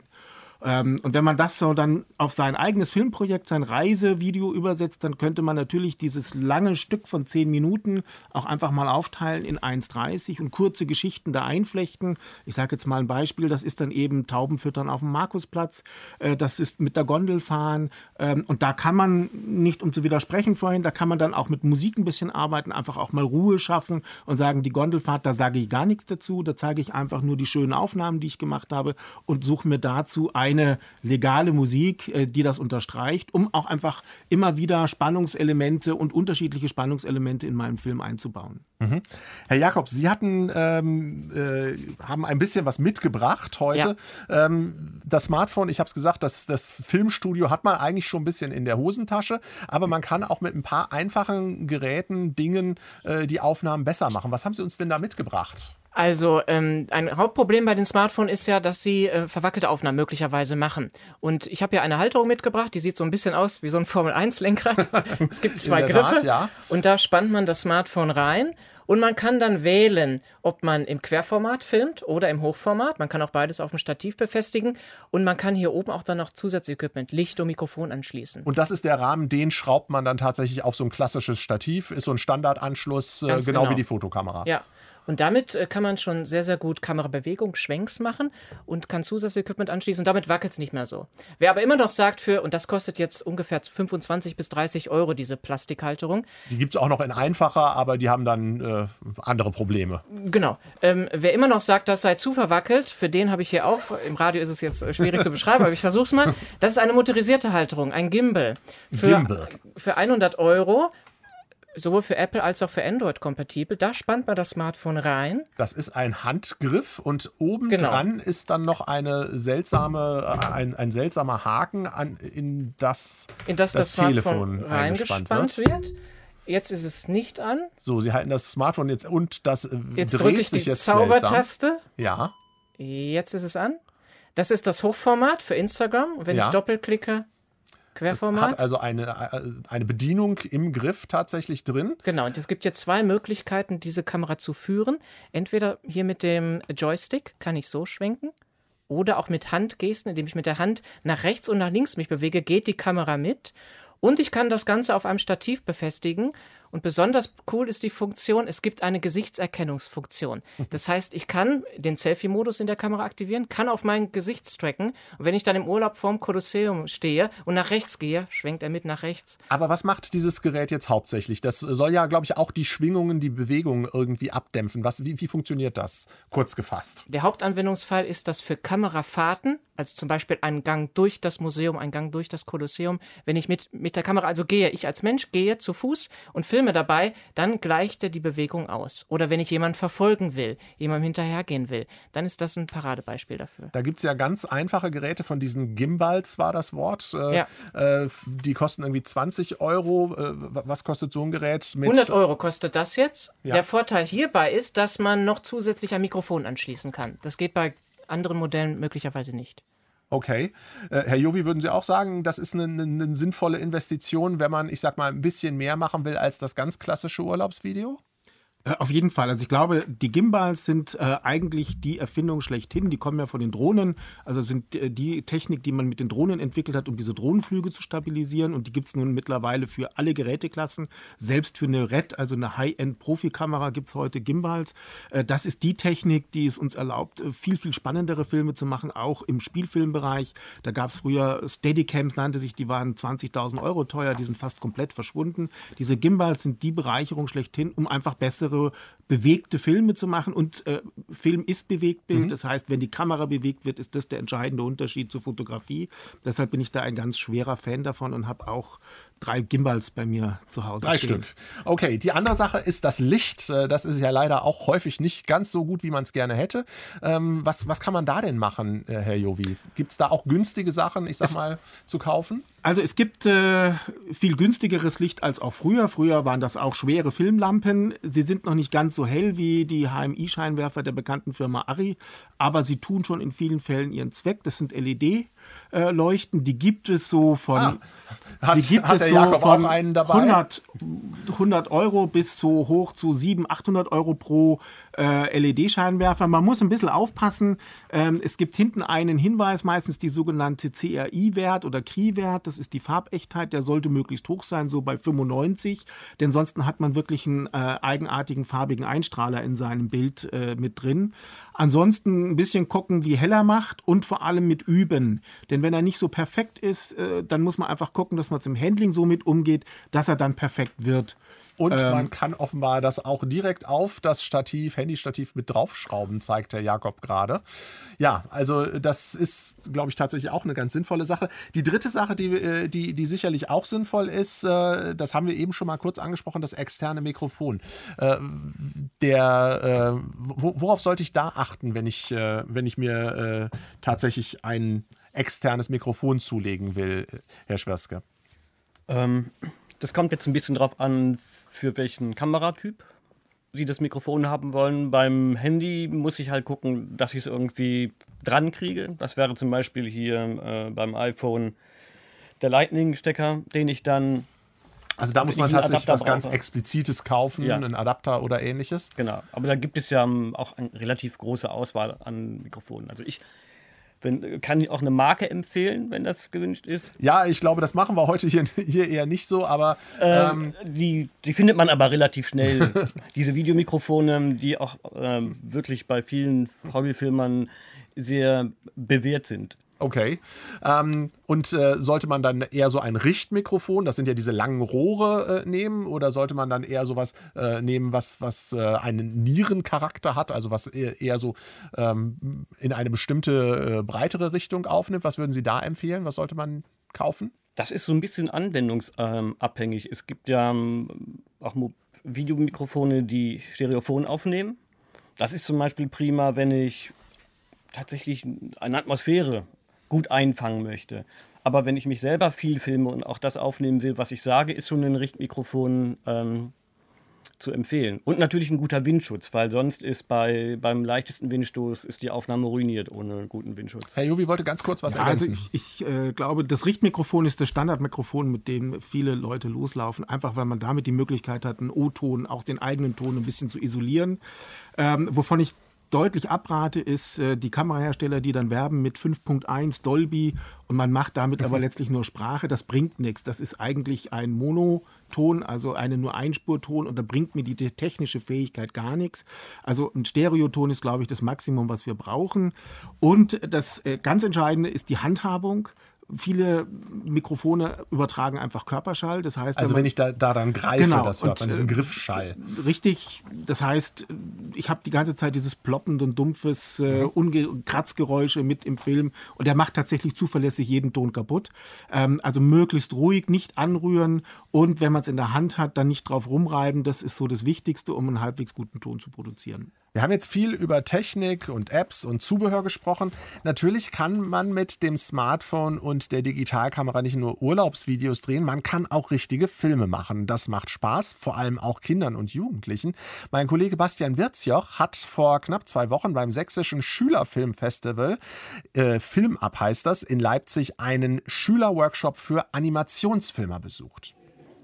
Und wenn man das so dann auf sein eigenes Filmprojekt, sein Reisevideo übersetzt, dann könnte man natürlich dieses lange Stück von zehn Minuten auch einfach mal aufteilen in eins dreißig und kurze Geschichten da einflechten. Ich sage jetzt mal ein Beispiel, das ist dann eben Taubenfüttern auf dem Markusplatz, das ist mit der Gondel fahren und da kann man, nicht um zu widersprechen vorhin, da kann man dann auch mit Musik ein bisschen arbeiten, einfach auch mal Ruhe schaffen und sagen, die Gondelfahrt, da sage ich gar nichts dazu, da zeige ich einfach nur die schönen Aufnahmen, die ich gemacht habe und suche mir dazu ein eine legale Musik, die das unterstreicht, um auch einfach immer wieder Spannungselemente und unterschiedliche Spannungselemente in meinem Film einzubauen. Mhm. Herr Jakobs, Sie hatten, ähm, äh, haben ein bisschen was mitgebracht heute. Ja. Ähm, das Smartphone, ich habe es gesagt, das, das Filmstudio hat man eigentlich schon ein bisschen in der Hosentasche, aber man kann auch mit ein paar einfachen Geräten, Dingen, äh, die Aufnahmen besser machen. Was haben Sie uns denn da mitgebracht? Also ähm, ein Hauptproblem bei den Smartphones ist ja, dass sie äh, verwackelte Aufnahmen möglicherweise machen. Und ich habe ja eine Halterung mitgebracht, die sieht so ein bisschen aus wie so ein Formel eins Lenkrad. Es gibt zwei Griffe Tat, ja. Und da spannt man das Smartphone rein und man kann dann wählen, ob man im Querformat filmt oder im Hochformat. Man kann auch beides auf dem Stativ befestigen und man kann hier oben auch dann noch Zusatzequipment, Licht und Mikrofon anschließen. Und das ist der Rahmen, den schraubt man dann tatsächlich auf so ein klassisches Stativ, ist so ein Standardanschluss, äh, genau, genau wie die Fotokamera. Ja. Und damit äh, kann man schon sehr, sehr gut Kamerabewegung, Schwenks machen und kann Zusatzequipment anschließen und damit wackelt es nicht mehr so. Wer aber immer noch sagt für, und das kostet jetzt ungefähr fünfundzwanzig bis dreißig Euro, diese Plastikhalterung. Die gibt es auch noch in einfacher, aber die haben dann äh, andere Probleme. Genau. Ähm, wer immer noch sagt, das sei zu verwackelt, für den habe ich hier auch, im Radio ist es jetzt schwierig zu beschreiben, aber ich versuche es mal. Das ist eine motorisierte Halterung, ein Gimbal. Für, Gimbal. Für hundert Euro. Sowohl für Apple als auch für Android kompatibel. Da spannt man das Smartphone rein. Das ist ein Handgriff und obendran genau. ist dann noch eine seltsame, ein, ein seltsamer Haken, an, in das, in das, das, das Telefon Telefon reingespannt wird. wird. Jetzt ist es nicht an. So, Sie halten das Smartphone jetzt und das jetzt dreht drücke ich sich die jetzt Zaubertaste. Seltsam. Ja. Jetzt ist es an. Das ist das Hochformat für Instagram. Und wenn ja. ich doppelklicke, Querformat. Es hat also eine, eine Bedienung im Griff tatsächlich drin. Genau, und es gibt jetzt zwei Möglichkeiten, diese Kamera zu führen. Entweder hier mit dem Joystick kann ich so schwenken oder auch mit Handgesten, indem ich mit der Hand nach rechts und nach links mich bewege, geht die Kamera mit. Und ich kann das Ganze auf einem Stativ befestigen. Und besonders cool ist die Funktion, es gibt eine Gesichtserkennungsfunktion. Das heißt, ich kann den Selfie-Modus in der Kamera aktivieren, kann auf mein Gesicht tracken. Und wenn ich dann im Urlaub vorm Kolosseum stehe und nach rechts gehe, schwenkt er mit nach rechts. Aber was macht dieses Gerät jetzt hauptsächlich? Das soll ja, glaube ich, auch die Schwingungen, die Bewegungen irgendwie abdämpfen. Was, wie, wie funktioniert das, kurz gefasst? Der Hauptanwendungsfall ist das für Kamerafahrten, also zum Beispiel einen Gang durch das Museum, einen Gang durch das Kolosseum. Wenn ich mit, mit der Kamera also gehe, ich als Mensch gehe zu Fuß und filme dabei, dann gleicht er die Bewegung aus. Oder wenn ich jemanden verfolgen will, jemandem hinterhergehen will, dann ist das ein Paradebeispiel dafür. Da gibt es ja ganz einfache Geräte von diesen Gimbals, war das Wort. Äh, ja. äh, die kosten irgendwie zwanzig Euro. Äh, was kostet so ein Gerät? Mit hundert Euro kostet das jetzt. Ja. Der Vorteil hierbei ist, dass man noch zusätzlich ein Mikrofon anschließen kann. Das geht bei anderen Modellen möglicherweise nicht. Okay. Äh, Herr Jovi, würden Sie auch sagen, das ist eine, eine, eine sinnvolle Investition, wenn man, ich sag mal, ein bisschen mehr machen will als das ganz klassische Urlaubsvideo? Auf jeden Fall. Also ich glaube, die Gimbals sind äh, eigentlich die Erfindung schlechthin. Die kommen ja von den Drohnen. Also sind äh, die Technik, die man mit den Drohnen entwickelt hat, um diese Drohnenflüge zu stabilisieren. Und die gibt es nun mittlerweile für alle Geräteklassen. Selbst für eine R E D, also eine High-End-Profikamera, gibt es heute Gimbals. Äh, das ist die Technik, die es uns erlaubt, viel, viel spannendere Filme zu machen, auch im Spielfilmbereich. Da gab es früher Steadicams, nannte sich, die waren zwanzigtausend Euro teuer. Die sind fast komplett verschwunden. Diese Gimbals sind die Bereicherung schlechthin, um einfach bessere bewegte Filme zu machen. Und äh, Film ist Bewegtbild. Mhm. Das heißt, wenn die Kamera bewegt wird, ist das der entscheidende Unterschied zur Fotografie. Deshalb bin ich da ein ganz schwerer Fan davon und habe auch drei Gimbals bei mir zu Hause Drei stehen. Stück. Okay, die andere Sache ist das Licht. Das ist ja leider auch häufig nicht ganz so gut, wie man es gerne hätte. Ähm, was, was kann man da denn machen, Herr Jovi? Gibt es da auch günstige Sachen, ich sag es, mal, zu kaufen? Also es gibt äh, viel günstigeres Licht als auch früher. Früher waren das auch schwere Filmlampen. Sie sind noch nicht ganz so hell wie die H M I-Scheinwerfer der bekannten Firma Arri, aber sie tun schon in vielen Fällen ihren Zweck. Das sind L E D-Leuchten. Die gibt es so von... Ah, hat, die gibt hat es der so Jakob von auch einen dabei? hundert, hundert Euro bis so hoch zu siebenhundert, achthundert Euro pro äh, L E D-Scheinwerfer. Man muss ein bisschen aufpassen. Ähm, es gibt hinten einen Hinweis, meistens die sogenannte C R I-Wert oder C R I-Wert. Das ist die Farbechtheit. Der sollte möglichst hoch sein, so bei fünfundneunzig. Denn sonst hat man wirklich einen äh, eigenartigen farbigen Einstrahler in seinem Bild äh, mit drin. Ansonsten ein bisschen gucken, wie hell er macht und vor allem mit üben. Denn wenn er nicht so perfekt ist, äh, dann muss man einfach gucken, dass man zum Handling so mit umgeht, dass er dann perfekt wird. Und ähm, man kann offenbar das auch direkt auf das Stativ, Handystativ mit draufschrauben, zeigt Herr Jakob gerade. Ja, also das ist, glaube ich, tatsächlich auch eine ganz sinnvolle Sache. Die dritte Sache, die, die, die sicherlich auch sinnvoll ist, das haben wir eben schon mal kurz angesprochen, das externe Mikrofon. Der, worauf sollte ich da achten, wenn ich, wenn ich mir tatsächlich ein externes Mikrofon zulegen will, Herr Schwerske? Ähm, das kommt jetzt ein bisschen drauf an, für welchen Kameratyp Sie das Mikrofon haben wollen. Beim Handy muss ich halt gucken, dass ich es irgendwie dran kriege. Das wäre zum Beispiel hier äh, beim iPhone der Lightning-Stecker, den ich dann... Also da muss man tatsächlich was ganz Explizites kaufen, ja. Einen Adapter oder ähnliches. Genau, aber da gibt es ja auch eine relativ große Auswahl an Mikrofonen. Also ich... Wenn, kann ich auch eine Marke empfehlen, wenn das gewünscht ist? Ja, ich glaube, das machen wir heute hier, hier eher nicht so, aber... Ähm, ähm, die, die findet man aber relativ schnell. Diese Videomikrofone, die auch ähm, wirklich bei vielen Hobbyfilmern sehr bewährt sind. Okay. Ähm, und äh, sollte man dann eher so ein Richtmikrofon, das sind ja diese langen Rohre, äh, nehmen? Oder sollte man dann eher sowas äh, nehmen, was, was äh, einen Nierencharakter hat, also was eher, eher so ähm, in eine bestimmte äh, breitere Richtung aufnimmt? Was würden Sie da empfehlen? Was sollte man kaufen? Das ist so ein bisschen anwendungsabhängig. Es gibt ja ähm, auch Videomikrofone, die Stereophon aufnehmen. Das ist zum Beispiel prima, wenn ich tatsächlich eine Atmosphäre gut einfangen möchte. Aber wenn ich mich selber viel filme und auch das aufnehmen will, was ich sage, ist schon ein Richtmikrofon ähm, zu empfehlen. Und natürlich ein guter Windschutz, weil sonst ist bei, beim leichtesten Windstoß ist die Aufnahme ruiniert ohne guten Windschutz. Herr Jovi wollte ganz kurz was ja, ergänzen. Also ich, ich äh, glaube, das Richtmikrofon ist das Standardmikrofon, mit dem viele Leute loslaufen, einfach weil man damit die Möglichkeit hat, einen O-Ton, auch den eigenen Ton ein bisschen zu isolieren. Ähm, wovon ich deutlich abrate, ist äh, die Kamerahersteller, die dann werben mit fünf Punkt eins Dolby und man macht damit aber letztlich nur Sprache. Das bringt nichts. Das ist eigentlich ein Monoton, also eine nur Einspurton und da bringt mir die technische Fähigkeit gar nichts. Also ein Stereoton ist, glaube ich, das Maximum, was wir brauchen. Und das äh, ganz Entscheidende ist die Handhabung. Viele Mikrofone übertragen einfach Körperschall. Das heißt, also wenn, wenn ich da daran greife, genau, das hört man, und, diesen Griffschall. Richtig, das heißt, ich habe die ganze Zeit dieses ploppend und dumpfes äh, Unge- Kratzgeräusche mit im Film und der macht tatsächlich zuverlässig jeden Ton kaputt. Ähm, also möglichst ruhig, nicht anrühren und wenn man es in der Hand hat, dann nicht drauf rumreiben. Das ist so das Wichtigste, um einen halbwegs guten Ton zu produzieren. Wir haben jetzt viel über Technik und Apps und Zubehör gesprochen. Natürlich kann man mit dem Smartphone und der Digitalkamera nicht nur Urlaubsvideos drehen, man kann auch richtige Filme machen. Das macht Spaß, vor allem auch Kindern und Jugendlichen. Mein Kollege Bastian Wirzjoch hat vor knapp zwei Wochen beim Sächsischen Schülerfilmfestival, äh, Filmab heißt das, in Leipzig einen Schülerworkshop für Animationsfilmer besucht.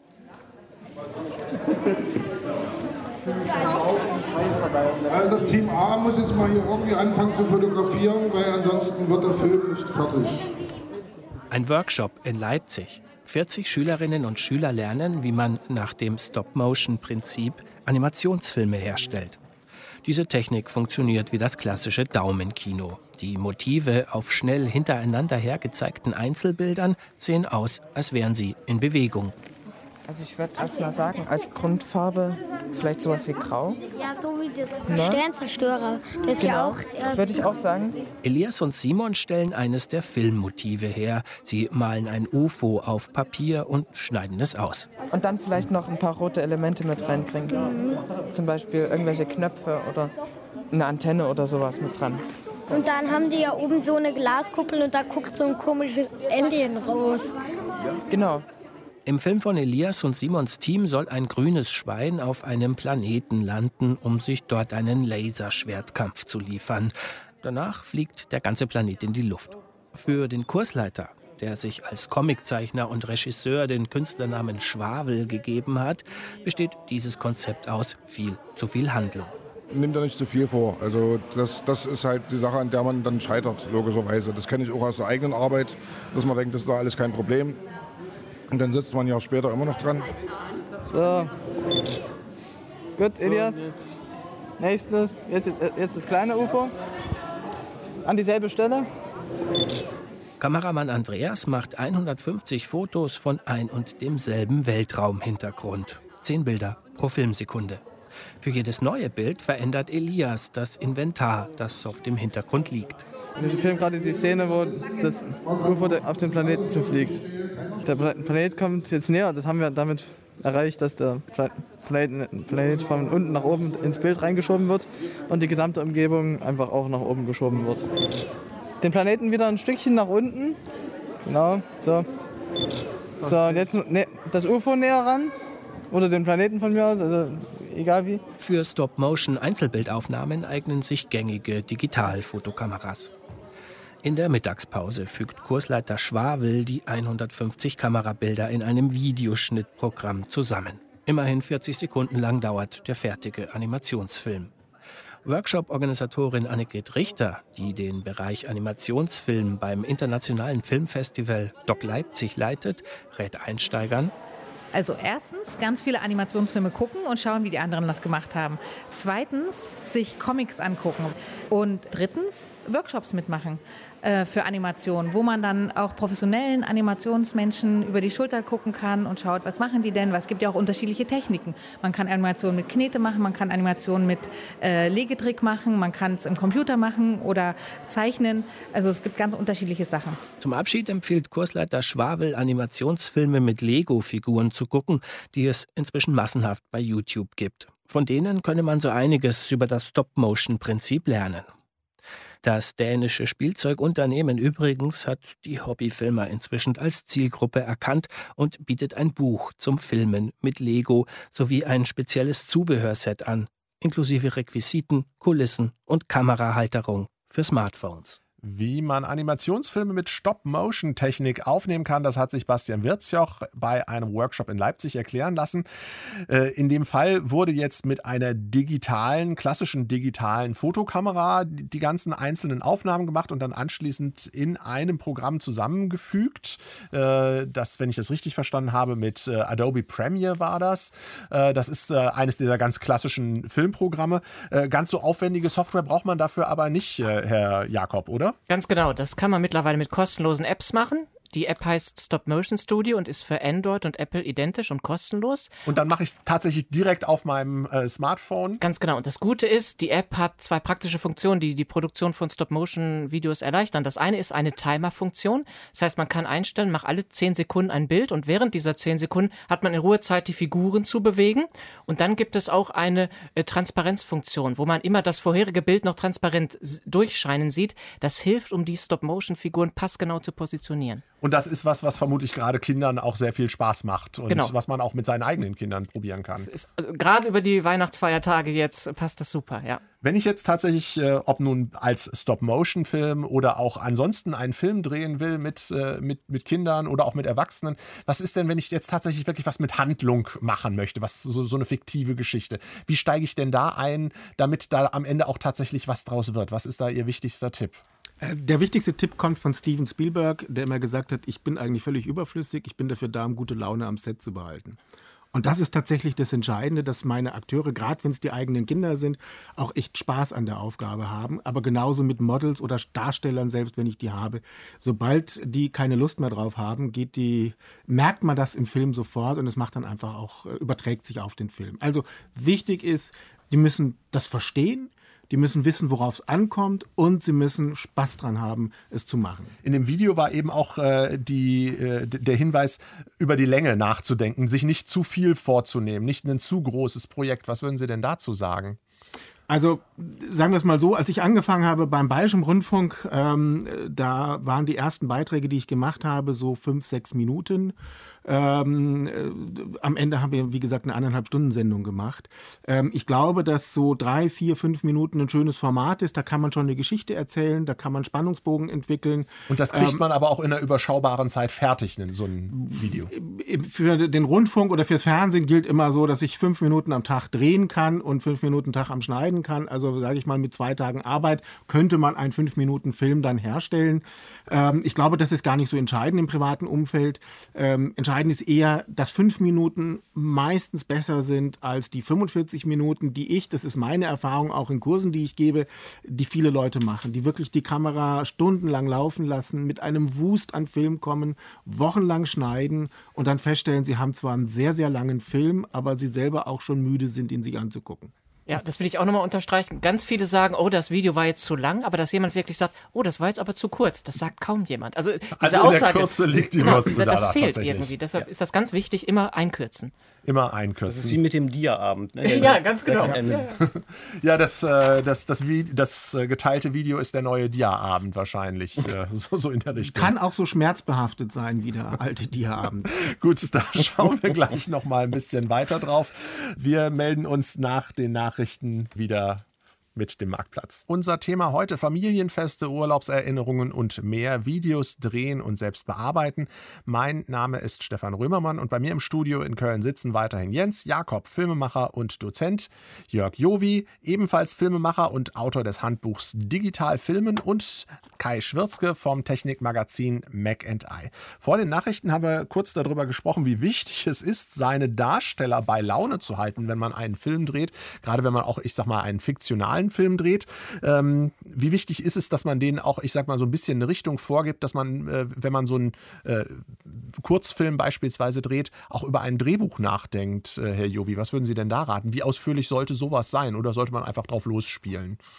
Also das Team A muss jetzt mal hier irgendwie anfangen zu fotografieren, weil ansonsten wird der Film nicht fertig. Ein Workshop in Leipzig. vierzig Schülerinnen und Schüler lernen, wie man nach dem Stop-Motion-Prinzip Animationsfilme herstellt. Diese Technik funktioniert wie das klassische Daumenkino. Die Motive auf schnell hintereinander hergezeigten Einzelbildern sehen aus, als wären sie in Bewegung. Also ich würde erst mal sagen, als Grundfarbe vielleicht sowas wie Grau. Ja, so wie das Ne? Sternzerstörer. Das ist ja Genau, auch... Äh, würde ich auch sagen. Elias und Simon stellen eines der Filmmotive her. Sie malen ein U F O auf Papier und schneiden es aus. Und dann vielleicht noch ein paar rote Elemente mit reinbringen. Mhm. Zum Beispiel irgendwelche Knöpfe oder eine Antenne oder sowas mit dran. und dann haben die ja oben so eine Glaskuppel und da guckt so ein komisches Alien raus. Genau. Im Film von Elias und Simons Team soll ein grünes Schwein auf einem Planeten landen, um sich dort einen Laserschwertkampf zu liefern. Danach fliegt der ganze Planet in die Luft. Für den Kursleiter, der sich als Comiczeichner und Regisseur den Künstlernamen Schwawel gegeben hat, besteht dieses Konzept aus viel zu viel Handlung. Nimmt da nicht zu viel vor. Also das, das ist halt die Sache, an der man dann scheitert, logischerweise. Das kenne ich auch aus der eigenen Arbeit, dass man denkt, das ist doch alles kein Problem. Und dann sitzt man ja später immer noch dran. So. Gut, Elias. Nächstes. Jetzt, jetzt das kleine U F O. An dieselbe Stelle. Kameramann Andreas macht hundertfünfzig Fotos von ein und demselben Weltraumhintergrund. Zehn Bilder pro Filmsekunde. Für jedes neue Bild verändert Elias das Inventar, das auf dem Hintergrund liegt. Wir filmen gerade die Szene, wo das U F O auf den Planeten zufliegt. Der Planet kommt jetzt näher. Das haben wir damit erreicht, dass der Planet, Planet von unten nach oben ins Bild reingeschoben wird und die gesamte Umgebung einfach auch nach oben geschoben wird. Den Planeten wieder ein Stückchen nach unten. Genau, so. So, und jetzt ne, das U F O näher ran. Oder den Planeten von mir aus, also egal wie. Für Stop-Motion-Einzelbildaufnahmen eignen sich gängige Digitalfotokameras. In der Mittagspause fügt Kursleiter Schwawel die hundertfünfzig Kamerabilder in einem Videoschnittprogramm zusammen. Immerhin vierzig Sekunden lang dauert der fertige Animationsfilm. Workshop-Organisatorin Annegret Richter, die den Bereich Animationsfilm beim Internationalen Filmfestival Doc Leipzig leitet, rät Einsteigern: Also erstens, ganz viele Animationsfilme gucken und schauen, wie die anderen das gemacht haben. Zweitens, sich Comics angucken. Und drittens, Workshops mitmachen äh, für Animationen, wo man dann auch professionellen Animationsmenschen über die Schulter gucken kann und schaut, was machen die denn? Weil es gibt ja auch unterschiedliche Techniken. Man kann Animationen mit Knete machen, man kann Animationen mit äh, Legetrick machen, man kann es im Computer machen oder zeichnen. Also es gibt ganz unterschiedliche Sachen. Zum Abschied empfiehlt Kursleiter Schwawel, Animationsfilme mit Lego-Figuren zu gucken, die es inzwischen massenhaft bei YouTube gibt. Von denen könne man so einiges über das Stop-Motion-Prinzip lernen. Das dänische Spielzeugunternehmen übrigens hat die Hobbyfilmer inzwischen als Zielgruppe erkannt und bietet ein Buch zum Filmen mit Lego sowie ein spezielles Zubehörset an, inklusive Requisiten, Kulissen und Kamerahalterung für Smartphones. Wie man Animationsfilme mit Stop-Motion-Technik aufnehmen kann, das hat sich Bastian Wirzjoch bei einem Workshop in Leipzig erklären lassen. Äh, in dem Fall wurde jetzt mit einer digitalen, klassischen digitalen Fotokamera die ganzen einzelnen Aufnahmen gemacht und dann anschließend in einem Programm zusammengefügt. Äh, das, wenn ich das richtig verstanden habe, mit äh, Adobe Premiere war das. Äh, das ist äh, eines dieser ganz klassischen Filmprogramme. Äh, ganz so aufwendige Software braucht man dafür aber nicht, äh, Herr Jakob, oder? Ganz genau, das kann man mittlerweile mit kostenlosen Apps machen. Die App heißt Stop Motion Studio und ist für Android und Apple identisch und kostenlos. Und dann mache ich es tatsächlich direkt auf meinem äh, Smartphone. Ganz genau. Und das Gute ist, die App hat zwei praktische Funktionen, die die Produktion von Stop-Motion-Videos erleichtern. Das eine ist eine Timer-Funktion. Das heißt, man kann einstellen, mach alle zehn Sekunden ein Bild und während dieser zehn Sekunden hat man in Ruhe Zeit, die Figuren zu bewegen. Und dann gibt es auch eine äh, Transparenzfunktion, wo man immer das vorherige Bild noch transparent durchscheinen sieht. Das hilft, um die Stop-Motion-Figuren passgenau zu positionieren. Und das ist was, was vermutlich gerade Kindern auch sehr viel Spaß macht und genau. was man auch mit seinen eigenen Kindern probieren kann. Ist, also, gerade über die Weihnachtsfeiertage jetzt passt das super, ja. Wenn ich jetzt tatsächlich, äh, ob nun als Stop-Motion-Film oder auch ansonsten einen Film drehen will mit, äh, mit, mit Kindern oder auch mit Erwachsenen, was ist denn, wenn ich jetzt tatsächlich wirklich was mit Handlung machen möchte, was so, so eine fiktive Geschichte? Wie steige ich denn da ein, damit da am Ende auch tatsächlich was draus wird? Was ist da Ihr wichtigster Tipp? Der wichtigste Tipp kommt von Steven Spielberg, der immer gesagt hat, ich bin eigentlich völlig überflüssig, ich bin dafür da, um gute Laune am Set zu behalten. Und das ist tatsächlich das Entscheidende, dass meine Akteure, gerade wenn es die eigenen Kinder sind, auch echt Spaß an der Aufgabe haben. Aber genauso mit Models oder Darstellern, selbst wenn ich die habe. Sobald die keine Lust mehr drauf haben, geht die, merkt man das im Film sofort und es macht dann einfach auch, überträgt sich auf den Film. Also wichtig ist, die müssen das verstehen. Die müssen wissen, worauf es ankommt und sie müssen Spaß dran haben, es zu machen. In dem Video war eben auch äh, die, äh, der Hinweis, über die Länge nachzudenken, sich nicht zu viel vorzunehmen, nicht ein zu großes Projekt. Was würden Sie denn dazu sagen? Also sagen wir es mal so, als ich angefangen habe beim Bayerischen Rundfunk, ähm, da waren die ersten Beiträge, die ich gemacht habe, so fünf, sechs Minuten. Ähm, äh, am Ende haben wir, wie gesagt, eine eineinhalb Stunden Sendung gemacht. Ähm, ich glaube, dass so drei, vier, fünf Minuten ein schönes Format ist. Da kann man schon eine Geschichte erzählen, da kann man Spannungsbogen entwickeln. Und das kriegt ähm, man aber auch in einer überschaubaren Zeit fertig, so ein Video. Für den Rundfunk oder fürs Fernsehen gilt immer so, dass ich fünf Minuten am Tag drehen kann und fünf Minuten am Tag am Schneiden kann. Also sage ich mal, mit zwei Tagen Arbeit könnte man einen fünf Minuten Film dann herstellen. Ähm, ich glaube, das ist gar nicht so entscheidend im privaten Umfeld. Ähm, entscheidend ist eher, dass fünf Minuten meistens besser sind als die fünfundvierzig Minuten, die ich, das ist meine Erfahrung auch in Kursen, die ich gebe, die viele Leute machen, die wirklich die Kamera stundenlang laufen lassen, mit einem Wust an Film kommen, wochenlang schneiden und dann feststellen, sie haben zwar einen sehr, sehr langen Film, aber sie selber auch schon müde sind, ihn sich anzugucken. Ja, das will ich auch nochmal unterstreichen. Ganz viele sagen, oh, das Video war jetzt zu lang, aber dass jemand wirklich sagt, oh, das war jetzt aber zu kurz, das sagt kaum jemand. Also, diese also in Aussage, der Kürze liegt die genau, Würze da, das da fehlt tatsächlich. irgendwie. Deshalb ja. ist das ganz wichtig, immer einkürzen. Immer einkürzen. Das ist wie mit dem Dia-Abend. Ne? Ja, ganz genau. Ja, ja. ja das, äh, das, das, das, das geteilte Video ist der neue Dia-Abend wahrscheinlich. Äh, so, so in der Richtung. Kann auch so schmerzbehaftet sein wie der alte Dia-Abend. Gut, da schauen wir gleich noch mal ein bisschen weiter drauf. Wir melden uns nach den Nachrichten wieder mit dem Marktplatz. Unser Thema heute: Familienfeste, Urlaubserinnerungen und mehr. Videos drehen und selbst bearbeiten. Mein Name ist Stefan Römermann und bei mir im Studio in Köln sitzen weiterhin Jens Jakob, Filmemacher und Dozent, Jörg Jovi, ebenfalls Filmemacher und Autor des Handbuchs Digital Filmen, und Kai Schwirzke vom Technikmagazin Mac and I. Vor den Nachrichten haben wir kurz darüber gesprochen, wie wichtig es ist, seine Darsteller bei Laune zu halten, wenn man einen Film dreht. Gerade wenn man auch, ich sag mal, einen fiktionalen Film dreht. Ähm, wie wichtig ist es, dass man denen auch, ich sag mal, so ein bisschen eine Richtung vorgibt, dass man, äh, wenn man so einen äh, Kurzfilm beispielsweise dreht, auch über ein Drehbuch nachdenkt, äh, Herr Jovi. Was würden Sie denn da raten? Wie ausführlich sollte sowas sein? Oder sollte man einfach drauf losspielen?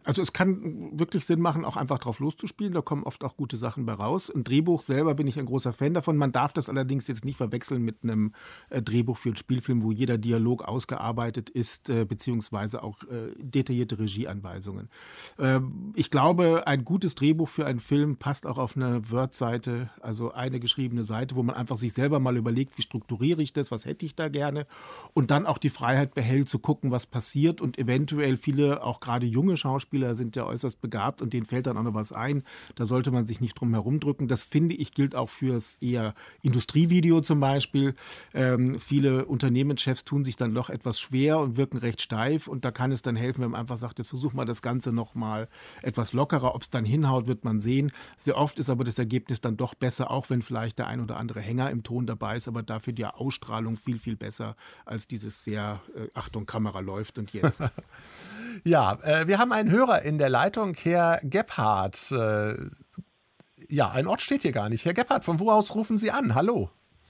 Also es kann wirklich Sinn machen, auch einfach drauf loszuspielen. Da kommen oft auch gute Sachen bei raus. Ein Drehbuch selber bin ich ein großer Fan davon. Man darf das allerdings jetzt nicht verwechseln mit einem äh, Drehbuch für einen Spielfilm, wo jeder Dialog ausgearbeitet ist, äh, beziehungsweise auch äh, detaillierte Regieanweisungen. Äh, ich glaube, ein gutes Drehbuch für einen Film passt auch auf eine Word-Seite, also eine geschriebene Seite, wo man einfach sich selber mal überlegt, wie strukturiere ich das, was hätte ich da gerne, und dann auch die Freiheit behält, zu gucken, was passiert, und eventuell viele, auch gerade junge Schauspieler sind ja äußerst begabt und denen fällt dann auch noch was ein. Da sollte man sich nicht drum herumdrücken. Das, finde ich, gilt auch fürs eher Industrievideo zum Beispiel. Ähm, viele Unternehmenschefs tun sich dann doch etwas schwer und wirken recht steif, und da kann es dann helfen, wenn man einfach sagt, jetzt versuch mal das Ganze noch mal etwas lockerer. Ob es dann hinhaut, wird man sehen. Sehr oft ist aber das Ergebnis dann doch besser, auch wenn vielleicht der ein oder andere Hänger im Ton dabei ist, aber dafür die Ausstrahlung viel, viel besser als dieses sehr, äh, Achtung, Kamera läuft und jetzt. Ja, äh, wir haben einen Hörer in der Leitung, Herr Gebhardt. Äh, ja, ein Ort steht hier gar nicht. Herr Gebhardt, von wo aus rufen Sie an? Hallo.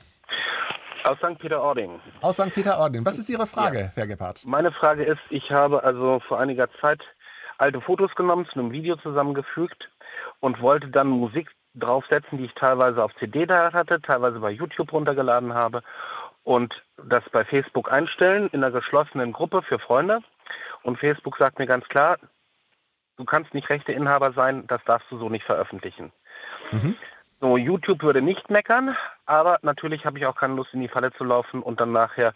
Aus Sankt Peter-Ording. Aus Sankt Peter-Ording. Was ist Ihre Frage, ja, Herr Gebhardt? Meine Frage ist, ich habe also vor einiger Zeit alte Fotos genommen, zu einem Video zusammengefügt und wollte dann Musik draufsetzen, die ich teilweise auf C D da hatte, teilweise bei YouTube runtergeladen habe, und das bei Facebook einstellen in einer geschlossenen Gruppe für Freunde. Und Facebook sagt mir ganz klar, du kannst nicht Rechteinhaber sein, das darfst du so nicht veröffentlichen. Mhm. So, YouTube würde nicht meckern, aber natürlich habe ich auch keine Lust, in die Falle zu laufen und dann nachher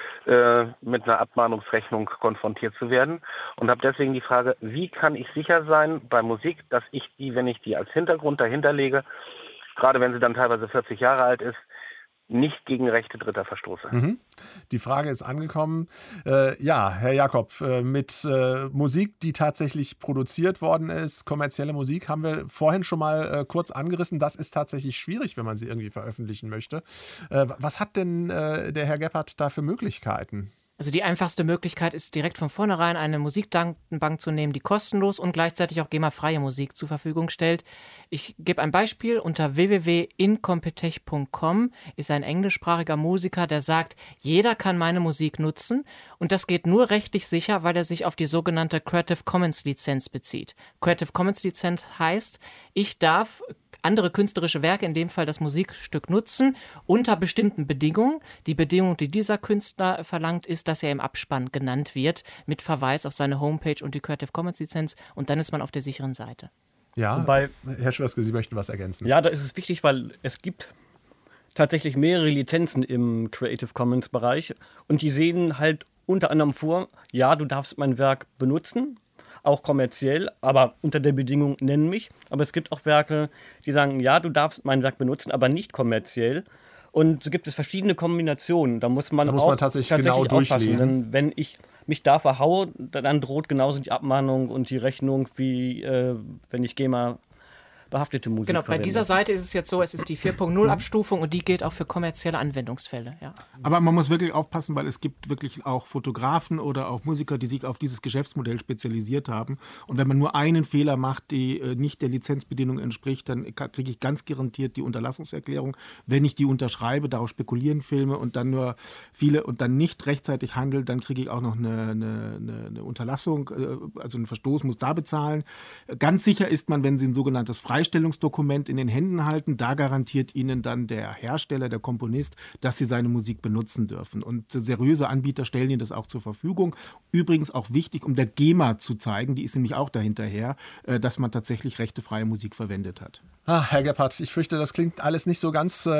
äh, mit einer Abmahnungsrechnung konfrontiert zu werden. Und habe deswegen die Frage, wie kann ich sicher sein bei Musik, dass ich die, wenn ich die als Hintergrund dahinter lege, gerade wenn sie dann teilweise vierzig Jahre alt ist, nicht gegen Rechte Dritter verstoße. Mhm. Die Frage ist angekommen. Äh, ja, Herr Jakob, äh, mit äh, Musik, die tatsächlich produziert worden ist, kommerzielle Musik, haben wir vorhin schon mal äh, kurz angerissen. Das ist tatsächlich schwierig, wenn man sie irgendwie veröffentlichen möchte. Äh, was hat denn äh, der Herr Gebhardt da für Möglichkeiten? Also die einfachste Möglichkeit ist, direkt von vornherein eine Musikdatenbank zu nehmen, die kostenlos und gleichzeitig auch GEMA-freie Musik zur Verfügung stellt. Ich gebe ein Beispiel. Unter w w w punkt incompetech punkt com ist ein englischsprachiger Musiker, der sagt, jeder kann meine Musik nutzen, und das geht nur rechtlich sicher, weil er sich auf die sogenannte Creative Commons Lizenz bezieht. Creative Commons Lizenz heißt, ich darf andere künstlerische Werke, in dem Fall das Musikstück, nutzen, unter bestimmten Bedingungen. Die Bedingung, die dieser Künstler verlangt, ist, dass er im Abspann genannt wird, mit Verweis auf seine Homepage und die Creative Commons Lizenz, und dann ist man auf der sicheren Seite. Ja, Wobei, Herr Schwerske, Sie möchten was ergänzen. Ja, da ist es wichtig, weil es gibt tatsächlich mehrere Lizenzen im Creative Commons Bereich, und die sehen halt unter anderem vor, ja, du darfst mein Werk benutzen, auch kommerziell, aber unter der Bedingung, nenn mich. Aber es gibt auch Werke, die sagen, ja, du darfst mein Werk benutzen, aber nicht kommerziell. Und so gibt es verschiedene Kombinationen. Da muss man, da muss auch man tatsächlich, tatsächlich genau durchlesen. Denn wenn ich mich da verhaue, dann droht genauso die Abmahnung und die Rechnung, wie äh, wenn ich GEMA behaftete Musik Genau, bei verwende. dieser Seite ist es jetzt so, es ist die vier Punkt null Abstufung, und die gilt auch für kommerzielle Anwendungsfälle. Ja. Aber man muss wirklich aufpassen, weil es gibt wirklich auch Fotografen oder auch Musiker, die sich auf dieses Geschäftsmodell spezialisiert haben. Und wenn man nur einen Fehler macht, die äh, nicht der Lizenzbedingung entspricht, dann kriege ich ganz garantiert die Unterlassungserklärung. Wenn ich die unterschreibe, darauf spekulieren Filme und dann nur viele und dann nicht rechtzeitig handle, dann kriege ich auch noch eine, eine, eine Unterlassung, äh, also einen Verstoß, muss da bezahlen. Ganz sicher ist man, wenn Sie ein sogenanntes Freistellungsdokument in den Händen halten, da garantiert Ihnen dann der Hersteller, der Komponist, dass Sie seine Musik benutzen dürfen. Und seriöse Anbieter stellen Ihnen das auch zur Verfügung. Übrigens auch wichtig, um der GEMA zu zeigen, die ist nämlich auch dahinterher, dass man tatsächlich rechtefreie Musik verwendet hat. Ah, Herr Gebhardt, ich fürchte, das klingt alles nicht so ganz äh,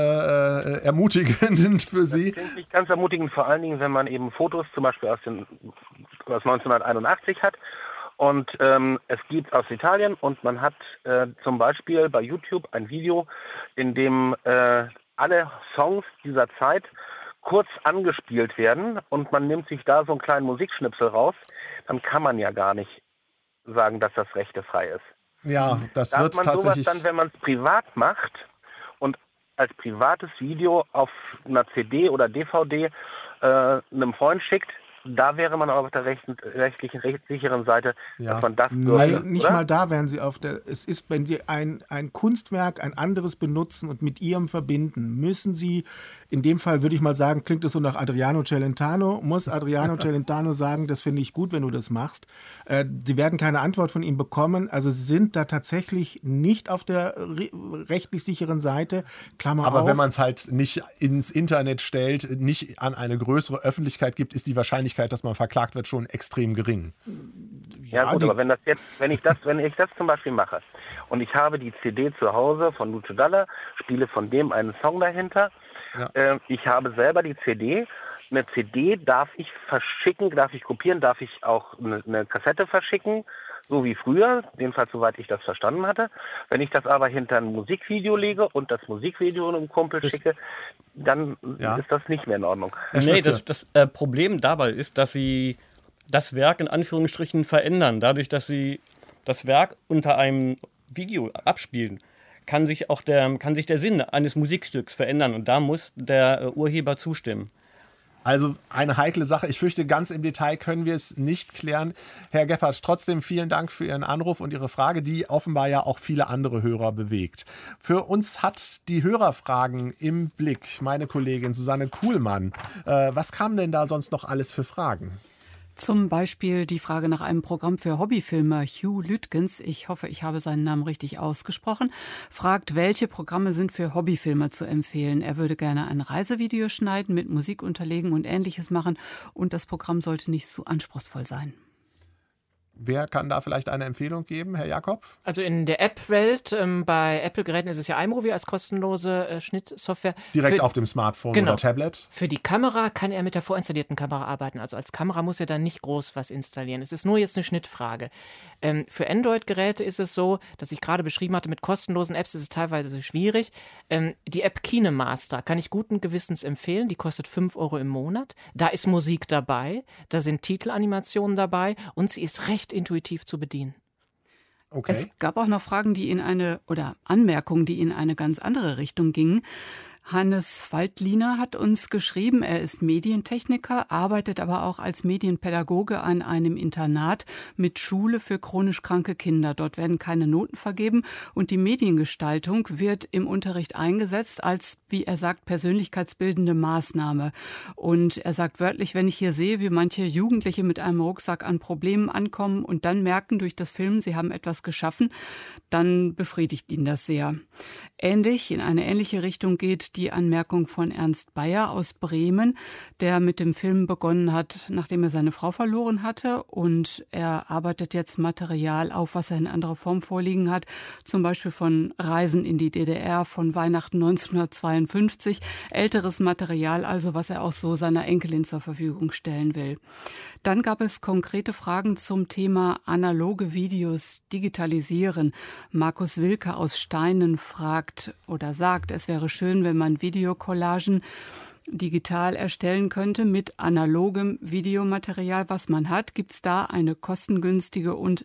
ermutigend für Sie. Das klingt nicht ganz ermutigend, vor allen Dingen, wenn man eben Fotos zum Beispiel aus, den, aus neunzehnhunderteinundachtzig hat. Und ähm, es gibt aus Italien, und man hat äh, zum Beispiel bei YouTube ein Video, in dem äh, alle Songs dieser Zeit kurz angespielt werden, und man nimmt sich da so einen kleinen Musikschnipsel raus, dann kann man ja gar nicht sagen, dass das rechtefrei ist. Ja, das Darf wird man tatsächlich... sowas dann, wenn man es privat macht und als privates Video auf einer C D oder D V D äh, einem Freund schickt, da wäre man aber auf der rechten, rechtlichen, rechtssicheren Seite, ja. dass man das würde, also nicht oder? Mal da wären Sie auf der, es ist, wenn Sie ein, ein Kunstwerk, ein anderes benutzen und mit Ihrem verbinden, müssen Sie In dem Fall würde ich mal sagen, klingt es so nach Adriano Celentano. Muss Adriano Celentano sagen, das finde ich gut, wenn du das machst. Äh, sie werden keine Antwort von ihm bekommen. Also sie sind da tatsächlich nicht auf der re- rechtlich sicheren Seite. Klammer Aber auf. wenn man es halt nicht ins Internet stellt, nicht an eine größere Öffentlichkeit gibt, ist die Wahrscheinlichkeit, dass man verklagt wird, schon extrem gering. Ja, ja gut, aber wenn das jetzt, wenn ich das, wenn ich das zum Beispiel mache und ich habe die C D zu Hause von Lucio Dalla, spiele von dem einen Song dahinter, ja. äh, ich habe selber die C D, eine C D darf ich verschicken, darf ich kopieren, darf ich auch eine, eine Kassette verschicken, so wie früher, jedenfalls soweit ich das verstanden hatte. Wenn ich das aber hinter ein Musikvideo lege und das Musikvideo einem Kumpel das schicke, dann ja. ist das nicht mehr in Ordnung. Nee, das, das äh, Problem dabei ist, dass sie das Werk in Anführungsstrichen verändern. Dadurch, dass sie das Werk unter einem Video abspielen, kann sich auch der, kann sich der Sinn eines Musikstücks verändern und da muss der äh, Urheber zustimmen. Also eine heikle Sache. Ich fürchte, ganz im Detail können wir es nicht klären. Herr Gebhardt, trotzdem vielen Dank für Ihren Anruf und Ihre Frage, die offenbar ja auch viele andere Hörer bewegt. Für uns hat die Hörerfragen im Blick meine Kollegin Susanne Kuhlmann. Äh, was kamen denn da sonst noch alles für Fragen? Zum Beispiel die Frage nach einem Programm für Hobbyfilmer. Hugh Lütgens, ich hoffe, ich habe seinen Namen richtig ausgesprochen, fragt, welche Programme sind für Hobbyfilmer zu empfehlen. Er würde gerne ein Reisevideo schneiden, mit Musik unterlegen und Ähnliches machen und das Programm sollte nicht zu anspruchsvoll sein. Wer kann da vielleicht eine Empfehlung geben, Herr Jakob? Also in der App-Welt, ähm, bei Apple-Geräten ist es ja iMovie als kostenlose äh, Schnittsoftware. Direkt Für, auf dem Smartphone genau. oder Tablet? Für die Kamera kann er mit der vorinstallierten Kamera arbeiten. Also als Kamera muss er dann nicht groß was installieren. Es ist nur jetzt eine Schnittfrage. Ähm, für Android-Geräte ist es so, dass ich gerade beschrieben hatte, mit kostenlosen Apps ist es teilweise schwierig. Ähm, die App KineMaster kann ich guten Gewissens empfehlen. Die kostet fünf Euro im Monat. Da ist Musik dabei, da sind Titelanimationen dabei und sie ist recht intuitiv zu bedienen. Okay. Es gab auch noch Fragen, die in eine, oder Anmerkungen, die in eine ganz andere Richtung gingen. Hannes Faltliner hat uns geschrieben, er ist Medientechniker, arbeitet aber auch als Medienpädagoge an einem Internat mit Schule für chronisch kranke Kinder. Dort werden keine Noten vergeben und die Mediengestaltung wird im Unterricht eingesetzt als, wie er sagt, persönlichkeitsbildende Maßnahme. Und er sagt wörtlich, wenn ich hier sehe, wie manche Jugendliche mit einem Rucksack an Problemen ankommen und dann merken durch das Filmen, sie haben etwas geschaffen, dann befriedigt ihn das sehr. Ähnlich, in eine ähnliche Richtung geht die Anmerkung von Ernst Bayer aus Bremen, der mit dem Film begonnen hat, nachdem er seine Frau verloren hatte. Und er arbeitet jetzt Material auf, was er in anderer Form vorliegen hat. Zum Beispiel von Reisen in die D D R, von Weihnachten neunzehnhundertzweiundfünfzig. Älteres Material also, was er auch so seiner Enkelin zur Verfügung stellen will. Dann gab es konkrete Fragen zum Thema analoge Videos digitalisieren. Markus Wilke aus Steinen fragt oder sagt, es wäre schön, wenn man Videocollagen digital erstellen könnte mit analogem Videomaterial, was man hat. Gibt es da eine kostengünstige und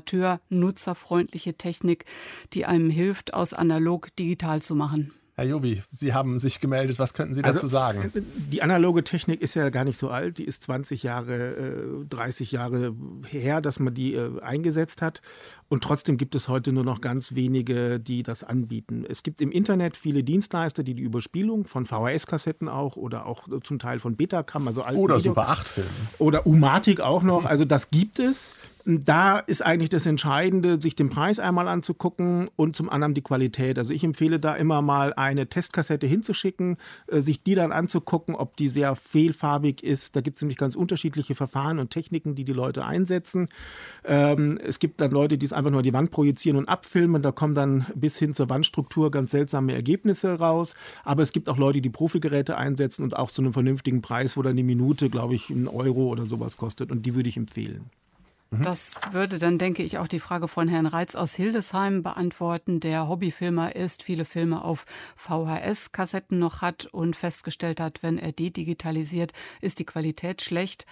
amateur-nutzerfreundliche Technik, die einem hilft, aus analog digital zu machen? Herr Jobi, Sie haben sich gemeldet. Was könnten Sie dazu also, sagen? Die analoge Technik ist ja gar nicht so alt. Die ist zwanzig Jahre, dreißig Jahre her, dass man die eingesetzt hat. Und trotzdem gibt es heute nur noch ganz wenige, die das anbieten. Es gibt im Internet viele Dienstleister, die die Überspielung von V H S-Kassetten auch oder auch zum Teil von Betacam, also alten Oder Video- Super acht Filme. Oder U-Matic auch noch. Also das gibt es. Da ist eigentlich das Entscheidende, sich den Preis einmal anzugucken und zum anderen die Qualität. Also ich empfehle da immer mal eine Testkassette hinzuschicken, äh, sich die dann anzugucken, ob die sehr vielfarbig ist. Da gibt es nämlich ganz unterschiedliche Verfahren und Techniken, die die Leute einsetzen. Ähm, es gibt dann Leute, die es einfach nur an die Wand projizieren und abfilmen. Da kommen dann bis hin zur Wandstruktur ganz seltsame Ergebnisse raus. Aber es gibt auch Leute, die Profigeräte einsetzen und auch zu einem vernünftigen Preis, wo dann die Minute, glaube ich, einen Euro oder sowas kostet. Und die würde ich empfehlen. Das würde dann, denke ich, auch die Frage von Herrn Reitz aus Hildesheim beantworten, der Hobbyfilmer ist, viele Filme auf V H S-Kassetten noch hat und festgestellt hat, wenn er die digitalisiert, ist die Qualität schlecht.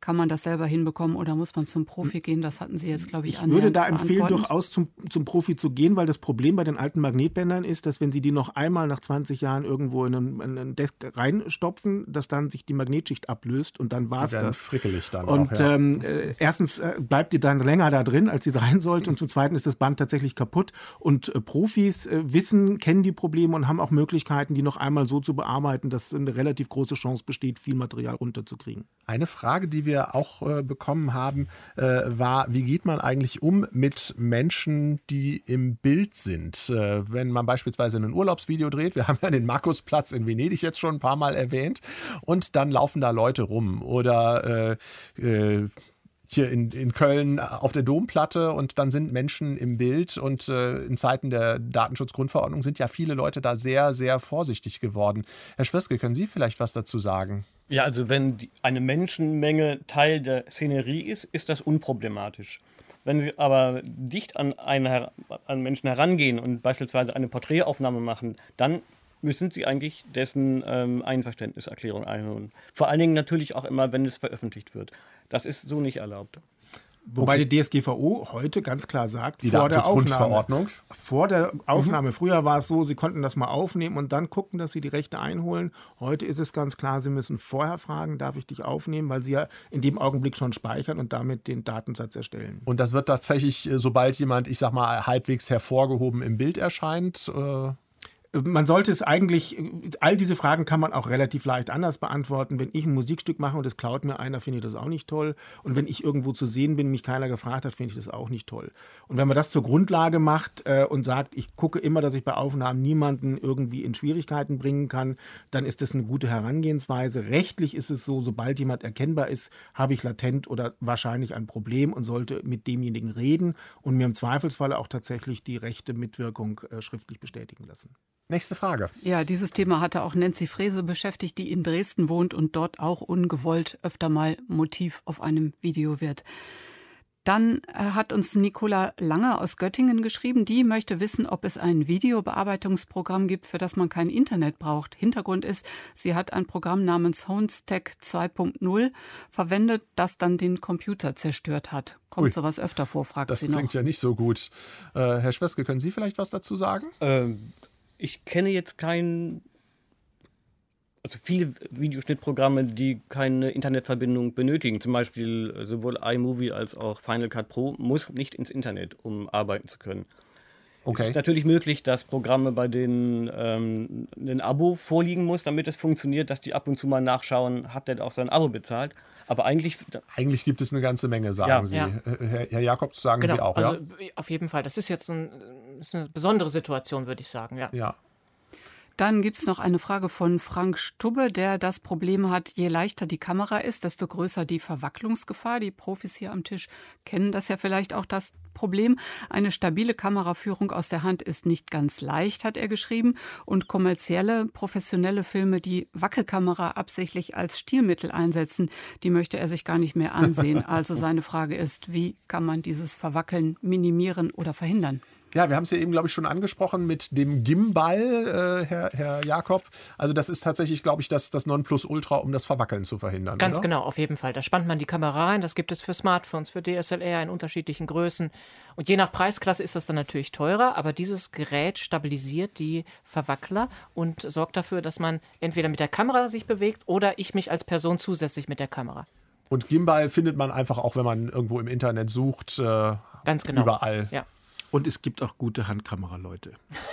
Kann man das selber hinbekommen oder muss man zum Profi gehen? Das hatten Sie jetzt, glaube ich, Ich würde da empfehlen, durchaus zum, zum Profi zu gehen, weil das Problem bei den alten Magnetbändern ist, dass wenn Sie die noch einmal nach zwanzig Jahren irgendwo in einen, in einen Desk reinstopfen, dass dann sich die Magnetschicht ablöst und dann war es das. Frickelig dann und auch, ja. ähm, äh, erstens äh, bleibt die dann länger da drin, als sie sein sollte, und zum Zweiten ist das Band tatsächlich kaputt. Und äh, Profis äh, wissen, kennen die Probleme und haben auch Möglichkeiten, die noch einmal so zu bearbeiten, dass eine relativ große Chance besteht, viel Material runterzukriegen. Eine Frage, die wir auch äh, bekommen haben, äh, war, wie geht man eigentlich um mit Menschen, die im Bild sind? Äh, wenn man beispielsweise ein Urlaubsvideo dreht, wir haben ja den Markusplatz in Venedig jetzt schon ein paar Mal erwähnt, und dann laufen da Leute rum oder äh, äh, hier in, in Köln auf der Domplatte und dann sind Menschen im Bild, und äh, in Zeiten der Datenschutzgrundverordnung sind ja viele Leute da sehr, sehr vorsichtig geworden. Herr Schwirske, können Sie vielleicht was dazu sagen? Ja, also wenn die, eine Menschenmenge Teil der Szenerie ist, ist das unproblematisch. Wenn Sie aber dicht an einen an Menschen herangehen und beispielsweise eine Porträtaufnahme machen, dann müssen Sie eigentlich dessen ähm, Einverständniserklärung einholen. Vor allen Dingen natürlich auch immer, wenn es veröffentlicht wird. Das ist so nicht erlaubt. Wobei die D S G V O heute ganz klar sagt, die vor der Datenschutzgrundverordnung. Vor der Aufnahme. Mhm. Früher war es so, sie konnten das mal aufnehmen und dann gucken, dass sie die Rechte einholen. Heute ist es ganz klar, sie müssen vorher fragen, darf ich dich aufnehmen, weil sie ja in dem Augenblick schon speichern und damit den Datensatz erstellen. Und das wird tatsächlich, sobald jemand, ich sag mal, halbwegs hervorgehoben im Bild erscheint, äh Man sollte es eigentlich, all diese Fragen kann man auch relativ leicht anders beantworten. Wenn ich ein Musikstück mache und es klaut mir einer, finde ich das auch nicht toll. Und wenn ich irgendwo zu sehen bin, mich keiner gefragt hat, finde ich das auch nicht toll. Und wenn man das zur Grundlage macht äh, und sagt, ich gucke immer, dass ich bei Aufnahmen niemanden irgendwie in Schwierigkeiten bringen kann, dann ist das eine gute Herangehensweise. Rechtlich ist es so, sobald jemand erkennbar ist, habe ich latent oder wahrscheinlich ein Problem und sollte mit demjenigen reden und mir im Zweifelsfall auch tatsächlich die rechte Mitwirkung äh, schriftlich bestätigen lassen. Nächste Frage. Ja, dieses Thema hatte auch Nancy Frese beschäftigt, die in Dresden wohnt und dort auch ungewollt öfter mal Motiv auf einem Video wird. Dann hat uns Nicola Lange aus Göttingen geschrieben, die möchte wissen, ob es ein Videobearbeitungsprogramm gibt, für das man kein Internet braucht. Hintergrund ist, sie hat ein Programm namens Honestack zwei Punkt null verwendet, das dann den Computer zerstört hat. Kommt Ui, sowas öfter vor, fragt das sie noch. Das klingt ja nicht so gut. Äh, Herr Schwirske, können Sie vielleicht was dazu sagen? Ähm. Ich kenne jetzt kein, also viele Videoschnittprogramme, die keine Internetverbindung benötigen. Zum Beispiel sowohl iMovie als auch Final Cut Pro muss nicht ins Internet, um arbeiten zu können. Okay. Es ist natürlich möglich, dass Programme, bei denen ähm, ein Abo vorliegen muss, damit es funktioniert, dass die ab und zu mal nachschauen, hat der auch sein Abo bezahlt. Aber eigentlich... Eigentlich gibt es eine ganze Menge, sagen ja, Sie. Ja. Herr, Herr Jakobs, sagen genau, Sie auch, also, ja? Auf jeden Fall. Das ist jetzt ein, ist eine besondere Situation, würde ich sagen, ja. Ja. Dann gibt es noch eine Frage von Frank Stubbe, der das Problem hat, je leichter die Kamera ist, desto größer die Verwacklungsgefahr. Die Profis hier am Tisch kennen das ja vielleicht auch, das Problem. Eine stabile Kameraführung aus der Hand ist nicht ganz leicht, hat er geschrieben. Und kommerzielle, professionelle Filme, die Wackelkamera absichtlich als Stilmittel einsetzen, die möchte er sich gar nicht mehr ansehen. Also seine Frage ist, wie kann man dieses Verwackeln minimieren oder verhindern? Ja, wir haben es ja eben, glaube ich, schon angesprochen mit dem Gimbal, äh, Herr, Herr Jakob. Also das ist tatsächlich, glaube ich, das, das Nonplusultra, um das Verwackeln zu verhindern. Ganz oder? genau, auf jeden Fall. Da spannt man die Kamera ein. Das gibt es für Smartphones, für D S L R in unterschiedlichen Größen. Und je nach Preisklasse ist das dann natürlich teurer. Aber dieses Gerät stabilisiert die Verwackler und sorgt dafür, dass man entweder mit der Kamera sich bewegt oder ich mich als Person zusätzlich mit der Kamera. Und Gimbal findet man einfach auch, wenn man irgendwo im Internet sucht. Äh, Ganz genau. Überall. Ja. Und es gibt auch gute Handkameraleute.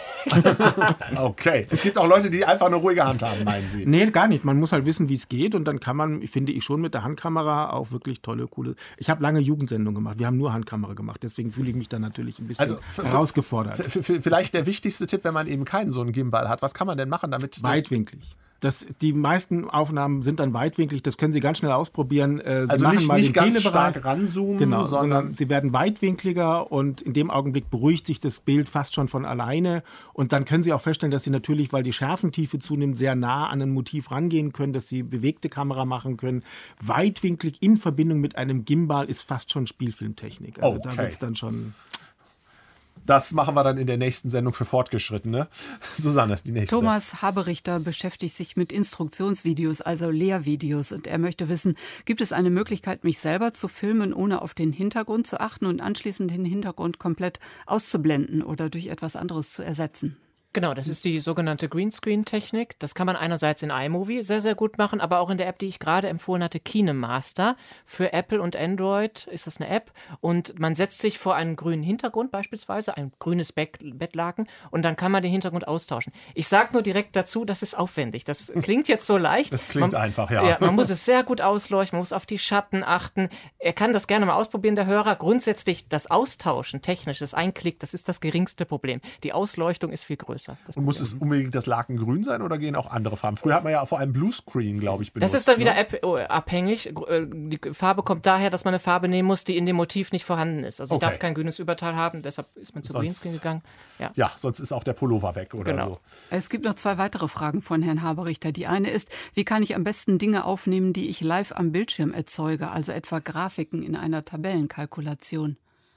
Okay. Es gibt auch Leute, die einfach eine ruhige Hand haben, meinen Sie? Nee, gar nicht. Man muss halt wissen, wie es geht. Und dann kann man, finde ich, schon mit der Handkamera auch wirklich tolle, coole... Ich habe lange Jugendsendungen gemacht. Wir haben nur Handkamera gemacht. Deswegen fühle ich mich da natürlich ein bisschen also, für, herausgefordert. Für, für, vielleicht der wichtigste Tipp, wenn man eben keinen so einen Gimbal hat. Was kann man denn machen, damit... Weitwinklig. Das, die meisten Aufnahmen sind dann weitwinklig, das können Sie ganz schnell ausprobieren. Sie also machen nicht, mal nicht den ganz Telebereich. stark ranzoomen, genau, sondern, sondern sie werden weitwinkliger und in dem Augenblick beruhigt sich das Bild fast schon von alleine. Und dann können Sie auch feststellen, dass Sie natürlich, weil die Schärfentiefe zunimmt, sehr nah an ein Motiv rangehen können, dass Sie bewegte Kamera machen können. Weitwinklig in Verbindung mit einem Gimbal ist fast schon Spielfilmtechnik. Also okay. da wird es dann schon... Das machen wir dann in der nächsten Sendung für Fortgeschrittene. Susanne, die nächste. Thomas Haberichter beschäftigt sich mit Instruktionsvideos, also Lehrvideos. Und er möchte wissen, gibt es eine Möglichkeit, mich selber zu filmen, ohne auf den Hintergrund zu achten und anschließend den Hintergrund komplett auszublenden oder durch etwas anderes zu ersetzen? Genau, das ist die sogenannte Greenscreen-Technik. Das kann man einerseits in iMovie sehr, sehr gut machen, aber auch in der App, die ich gerade empfohlen hatte, KineMaster. Für Apple und Android ist das eine App und man setzt sich vor einen grünen Hintergrund beispielsweise, ein grünes Beck- Bettlaken und dann kann man den Hintergrund austauschen. Ich sage nur direkt dazu, das ist aufwendig. Das klingt jetzt so leicht. Das klingt man, einfach, ja. ja. Man muss es sehr gut ausleuchten, man muss auf die Schatten achten. Er kann das gerne mal ausprobieren, der Hörer. Grundsätzlich das Austauschen, technisch, das Einklick, das ist das geringste Problem. Die Ausleuchtung ist viel größer. Und muss es unbedingt das Laken grün sein oder gehen auch andere Farben? Früher hat man ja vor allem Bluescreen, glaube ich, benutzt. Das ist dann wieder ne? App-abhängig. Die Farbe kommt daher, dass man eine Farbe nehmen muss, die in dem Motiv nicht vorhanden ist. Also Okay. ich darf kein grünes Überteil haben, deshalb ist man zu Sonst- Greenscreen gegangen. Ja. Ja, sonst ist auch der Pullover weg oder Genau. so. Es gibt noch zwei weitere Fragen von Herrn Haberichter. Die eine ist, wie kann ich am besten Dinge aufnehmen, die ich live am Bildschirm erzeuge, also etwa Grafiken in einer Tabellenkalkulation?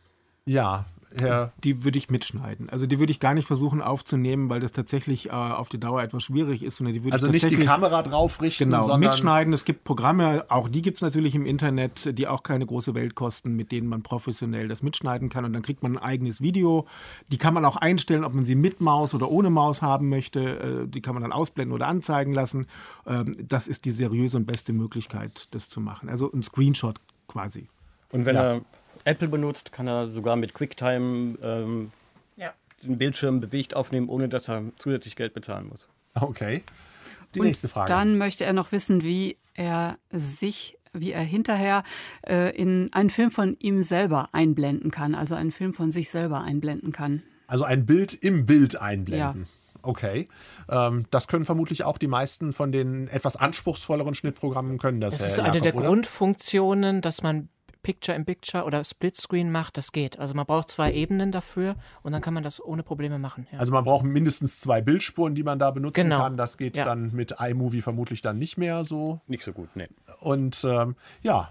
Ja, Herr. Die würde ich mitschneiden. Also die würde ich gar nicht versuchen aufzunehmen, weil das tatsächlich äh, auf die Dauer etwas schwierig ist. Sondern die würde Also ich nicht die tatsächlich, Kamera drauf richten, genau, sondern mitschneiden. Es gibt Programme, auch die gibt es natürlich im Internet, die auch keine große Welt kosten, mit denen man professionell das mitschneiden kann. Und dann kriegt man ein eigenes Video. Die kann man auch einstellen, ob man sie mit Maus oder ohne Maus haben möchte. Äh, die kann man dann ausblenden oder anzeigen lassen. Ähm, das ist die seriöse und beste Möglichkeit, das zu machen. Also ein Screenshot quasi. Und wenn Ja. er Apple benutzt, kann er sogar mit QuickTime ähm, Ja. den Bildschirm bewegt aufnehmen, ohne dass er zusätzlich Geld bezahlen muss. Okay. Die Und nächste Frage. Dann möchte er noch wissen, wie er sich, wie er hinterher äh, in einen Film von ihm selber einblenden kann, also einen Film von sich selber einblenden kann. Also ein Bild im Bild einblenden. Ja. Okay. Ähm, das können vermutlich auch die meisten von den etwas anspruchsvolleren Schnittprogrammen können das. Das ist Herr eine der Jakob, oder? Grundfunktionen, dass man Picture-in-Picture oder Splitscreen macht, das geht. Also man braucht zwei Ebenen dafür und dann kann man das ohne Probleme machen. Ja. Also man braucht mindestens zwei Bildspuren, die man da benutzen Genau. kann. Das geht Ja. dann mit iMovie vermutlich dann nicht mehr so. Nicht so gut, nee. Und ähm, ja,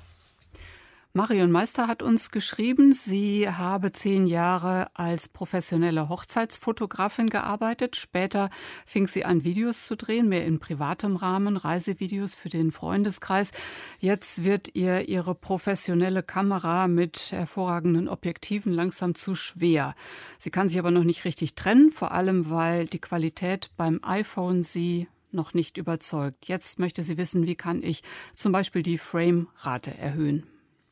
Marion Meister hat uns geschrieben, sie habe zehn Jahre als professionelle Hochzeitsfotografin gearbeitet. Später fing sie an, Videos zu drehen, mehr in privatem Rahmen, Reisevideos für den Freundeskreis. Jetzt wird ihr ihre professionelle Kamera mit hervorragenden Objektiven langsam zu schwer. Sie kann sich aber noch nicht richtig trennen, vor allem weil die Qualität beim iPhone sie noch nicht überzeugt. Jetzt möchte sie wissen, wie kann ich zum Beispiel die Framerate erhöhen.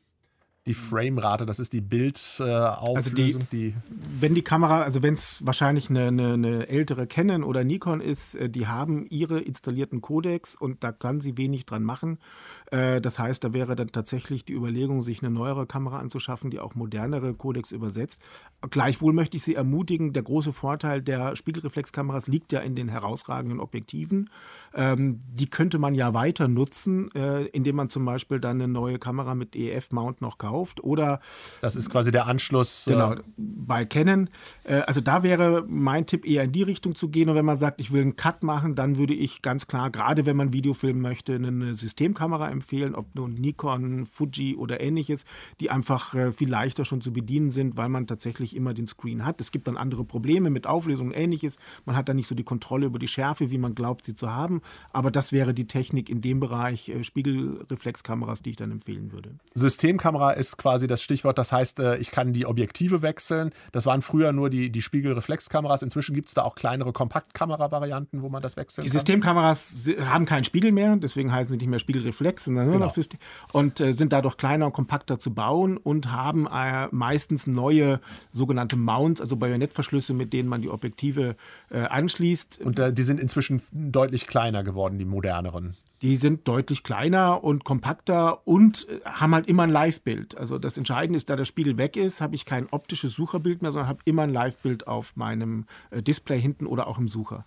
die Framerate, das ist die Bildauflösung, Also die, die wenn die Kamera, also wenn es wahrscheinlich eine, eine, eine ältere Canon oder Nikon ist, äh, die haben ihre installierten Codecs und da kann sie wenig dran machen. Äh, das heißt, da wäre dann tatsächlich die Überlegung, sich eine neuere Kamera anzuschaffen, die auch modernere Codecs übersetzt. Gleichwohl möchte ich Sie ermutigen, der große Vorteil der Spiegelreflexkameras liegt ja in den herausragenden Objektiven. Ähm, die könnte man ja weiter nutzen, äh, indem man zum Beispiel dann eine neue Kamera mit E F-Mount noch kauft. Oder das ist quasi der Anschluss. Genau, bei Canon. Also da wäre mein Tipp eher in die Richtung zu gehen. Und wenn man sagt, ich will einen Cut machen, dann würde ich ganz klar, gerade wenn man Video filmen möchte, eine Systemkamera empfehlen, ob nun Nikon, Fuji oder ähnliches, die einfach viel leichter schon zu bedienen sind, weil man tatsächlich immer den Screen hat. Es gibt dann andere Probleme mit Auflösung und ähnliches. Man hat dann nicht so die Kontrolle über die Schärfe, wie man glaubt, sie zu haben. Aber das wäre die Technik in dem Bereich Spiegelreflexkameras, die ich dann empfehlen würde. Systemkamera ist quasi das Stichwort. Das heißt, ich kann die Objektive wechseln. Das waren früher nur die, die Spiegelreflexkameras. Inzwischen gibt es da auch kleinere Kompaktkamera-Varianten, wo man das wechseln Die kann. Systemkameras haben keinen Spiegel mehr, deswegen heißen sie nicht mehr Spiegelreflex, sondern nur Genau. noch System und äh, sind dadurch kleiner und kompakter zu bauen und haben äh, meistens neue sogenannte Mounts, also Bajonettverschlüsse, mit denen man die Objektive äh, anschließt. Und äh, die sind inzwischen deutlich kleiner geworden, die moderneren. Die sind deutlich kleiner und kompakter und haben halt immer ein Live-Bild. Also das Entscheidende ist, da der Spiegel weg ist, habe ich kein optisches Sucherbild mehr, sondern habe immer ein Live-Bild auf meinem Display hinten oder auch im Sucher.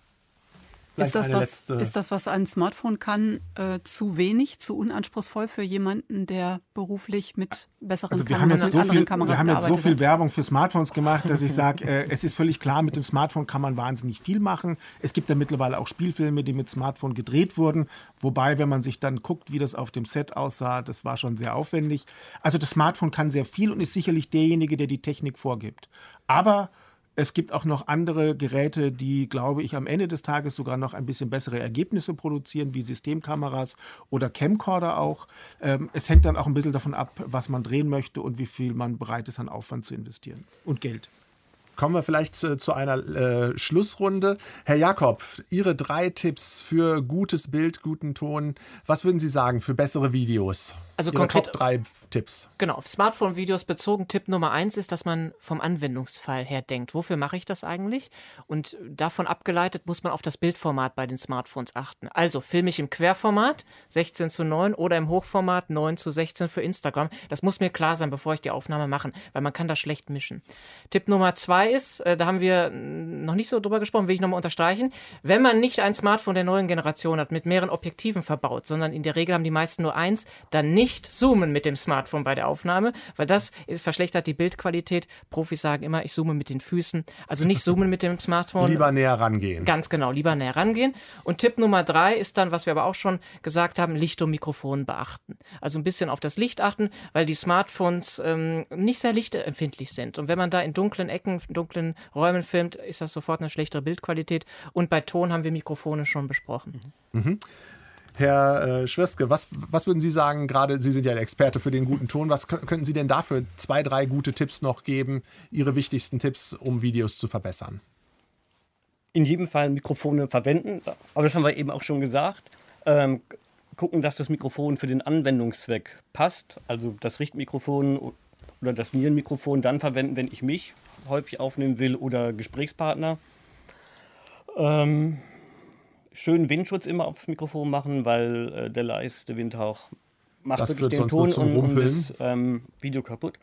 Ist das, was, ist das, was ein Smartphone kann, äh, zu wenig, zu unanspruchsvoll für jemanden, der beruflich mit besseren also wir Kameras haben jetzt und so anderen viel, Kameras Wir haben jetzt so gearbeitet viel hat? Werbung für Smartphones gemacht, dass ich sage, äh, es ist völlig klar, mit dem Smartphone kann man wahnsinnig viel machen. Es gibt ja mittlerweile auch Spielfilme, die mit Smartphone gedreht wurden. Wobei, wenn man sich dann guckt, wie das auf dem Set aussah, das war schon sehr aufwendig. Also das Smartphone kann sehr viel und ist sicherlich derjenige, der die Technik vorgibt. Aber Es gibt auch noch andere Geräte, die, glaube ich, am Ende des Tages sogar noch ein bisschen bessere Ergebnisse produzieren, wie Systemkameras oder Camcorder auch. Ähm, es hängt dann auch ein bisschen davon ab, was man drehen möchte und wie viel man bereit ist, an Aufwand zu investieren und Geld. Kommen wir vielleicht zu, zu einer äh, Schlussrunde. Herr Jakob, Ihre drei Tipps für gutes Bild, guten Ton. Was würden Sie sagen für bessere Videos? Also Ihre konkret, Top drei Tipps. Genau, auf Smartphone-Videos bezogen. Tipp Nummer eins ist, dass man vom Anwendungsfall her denkt. Wofür mache ich das eigentlich? Und davon abgeleitet muss man auf das Bildformat bei den Smartphones achten. Also filme ich im Querformat sechzehn zu neun oder im Hochformat neun zu sechzehn für Instagram. Das muss mir klar sein, bevor ich die Aufnahme mache, weil man kann das schlecht mischen. Tipp Nummer zwei ist, äh, da haben wir noch nicht so drüber gesprochen, will ich nochmal unterstreichen, wenn man nicht ein Smartphone der neuen Generation hat, mit mehreren Objektiven verbaut, sondern in der Regel haben die meisten nur eins, dann nicht Nicht zoomen mit dem Smartphone bei der Aufnahme, weil das verschlechtert die Bildqualität. Profis sagen immer, ich zoome mit den Füßen. Also nicht zoomen mit dem Smartphone. Lieber näher rangehen. Ganz genau, lieber näher rangehen. Und Tipp Nummer drei ist dann, was wir aber auch schon gesagt haben, Licht und Mikrofon beachten. Also ein bisschen auf das Licht achten, weil die Smartphones ähm, nicht sehr lichtempfindlich sind. Und wenn man da in dunklen Ecken, in dunklen Räumen filmt, ist das sofort eine schlechtere Bildqualität. Und bei Ton haben wir Mikrofone schon besprochen. Mhm. Herr äh, Schwirske, was, was würden Sie sagen, gerade Sie sind ja der Experte für den guten Ton, was k- könnten Sie denn dafür zwei, drei gute Tipps noch geben, Ihre wichtigsten Tipps, um Videos zu verbessern? In jedem Fall Mikrofone verwenden, aber das haben wir eben auch schon gesagt. Ähm, gucken, dass das Mikrofon für den Anwendungszweck passt, also das Richtmikrofon oder das Nierenmikrofon dann verwenden, wenn ich mich häufig aufnehmen will oder Gesprächspartner. Ähm... Schön Windschutz immer aufs Mikrofon machen, weil äh, der leiseste Windhauch macht das wirklich den Ton und, und das ähm, Video kaputt.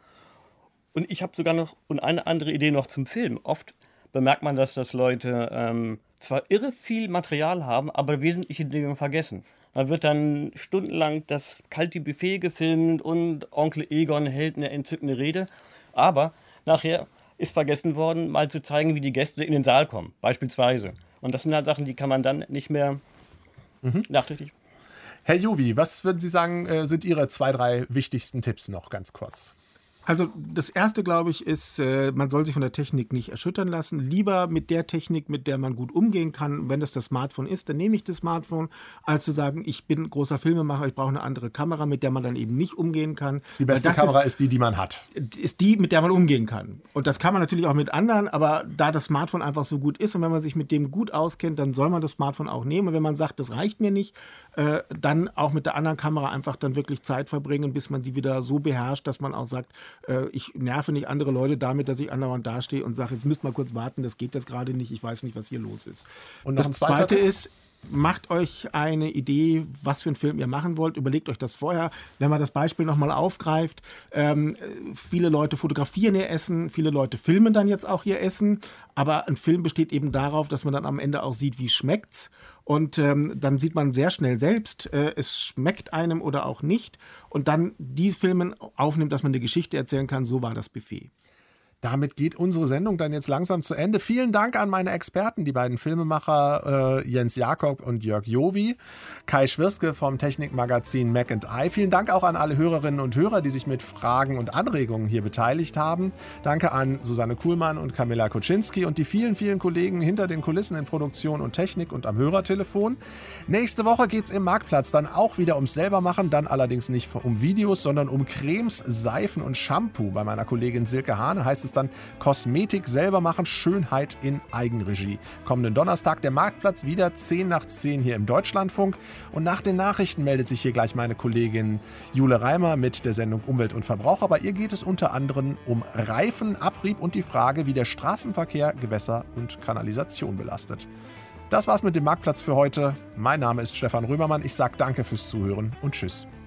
Und ich habe sogar noch und eine andere Idee noch zum Film. Oft bemerkt man, dass das Leute ähm, zwar irre viel Material haben, aber wesentliche Dinge vergessen. Da wird dann stundenlang das kalte Buffet gefilmt und Onkel Egon hält eine entzückende Rede. Aber nachher ist vergessen worden, mal zu zeigen, wie die Gäste in den Saal kommen, beispielsweise. Und das sind halt Sachen, die kann man dann nicht mehr mhm. nachträglich. Herr Juvi, was würden Sie sagen, sind Ihre zwei, drei wichtigsten Tipps noch ganz kurz? Also das Erste, glaube ich, ist, äh, man soll sich von der Technik nicht erschüttern lassen. Lieber mit der Technik, mit der man gut umgehen kann. Wenn das das Smartphone ist, dann nehme ich das Smartphone, als zu sagen, ich bin großer Filmemacher, ich brauche eine andere Kamera, mit der man dann eben nicht umgehen kann. Die beste Kamera ist, ist die, die man hat. Ist die, mit der man umgehen kann. Und das kann man natürlich auch mit anderen, aber da das Smartphone einfach so gut ist und wenn man sich mit dem gut auskennt, dann soll man das Smartphone auch nehmen. Und wenn man sagt, das reicht mir nicht, äh, dann auch mit der anderen Kamera einfach dann wirklich Zeit verbringen, bis man die wieder so beherrscht, dass man auch sagt, ich nerve nicht andere Leute damit, dass ich andauernd dastehe und sage, jetzt müsst mal kurz warten, das geht jetzt gerade nicht, ich weiß nicht, was hier los ist. Und das Zweite ist, macht euch eine Idee, was für einen Film ihr machen wollt. Überlegt euch das vorher. Wenn man das Beispiel nochmal aufgreift, ähm, viele Leute fotografieren ihr Essen, viele Leute filmen dann jetzt auch ihr Essen, aber ein Film besteht eben darauf, dass man dann am Ende auch sieht, wie schmeckt's. Und ähm, dann sieht man sehr schnell selbst, äh, es schmeckt einem oder auch nicht. Und dann die Filme aufnimmt, dass man eine Geschichte erzählen kann, so war das Buffet. Damit geht unsere Sendung dann jetzt langsam zu Ende. Vielen Dank an meine Experten, die beiden Filmemacher äh, Jens Jakob und Jörg Jovi, Kai Schwirske vom Technikmagazin Mac and I. Vielen Dank auch an alle Hörerinnen und Hörer, die sich mit Fragen und Anregungen hier beteiligt haben. Danke an Susanne Kuhlmann und Kamila Kuczynski und die vielen, vielen Kollegen hinter den Kulissen in Produktion und Technik und am Hörertelefon. Nächste Woche geht es im Marktplatz dann auch wieder ums Selbermachen, dann allerdings nicht um Videos, sondern um Cremes, Seifen und Shampoo. Bei meiner Kollegin Silke Hane heißt es dann Kosmetik selber machen, Schönheit in Eigenregie. Kommenden Donnerstag der Marktplatz wieder zehn nach zehn hier im Deutschlandfunk. Und nach den Nachrichten meldet sich hier gleich meine Kollegin Jule Reimer mit der Sendung Umwelt und Verbraucher. Bei ihr geht es unter anderem um Reifenabrieb und die Frage, wie der Straßenverkehr Gewässer und Kanalisation belastet. Das war's mit dem Marktplatz für heute. Mein Name ist Stefan Römermann. Ich sage danke fürs Zuhören und tschüss.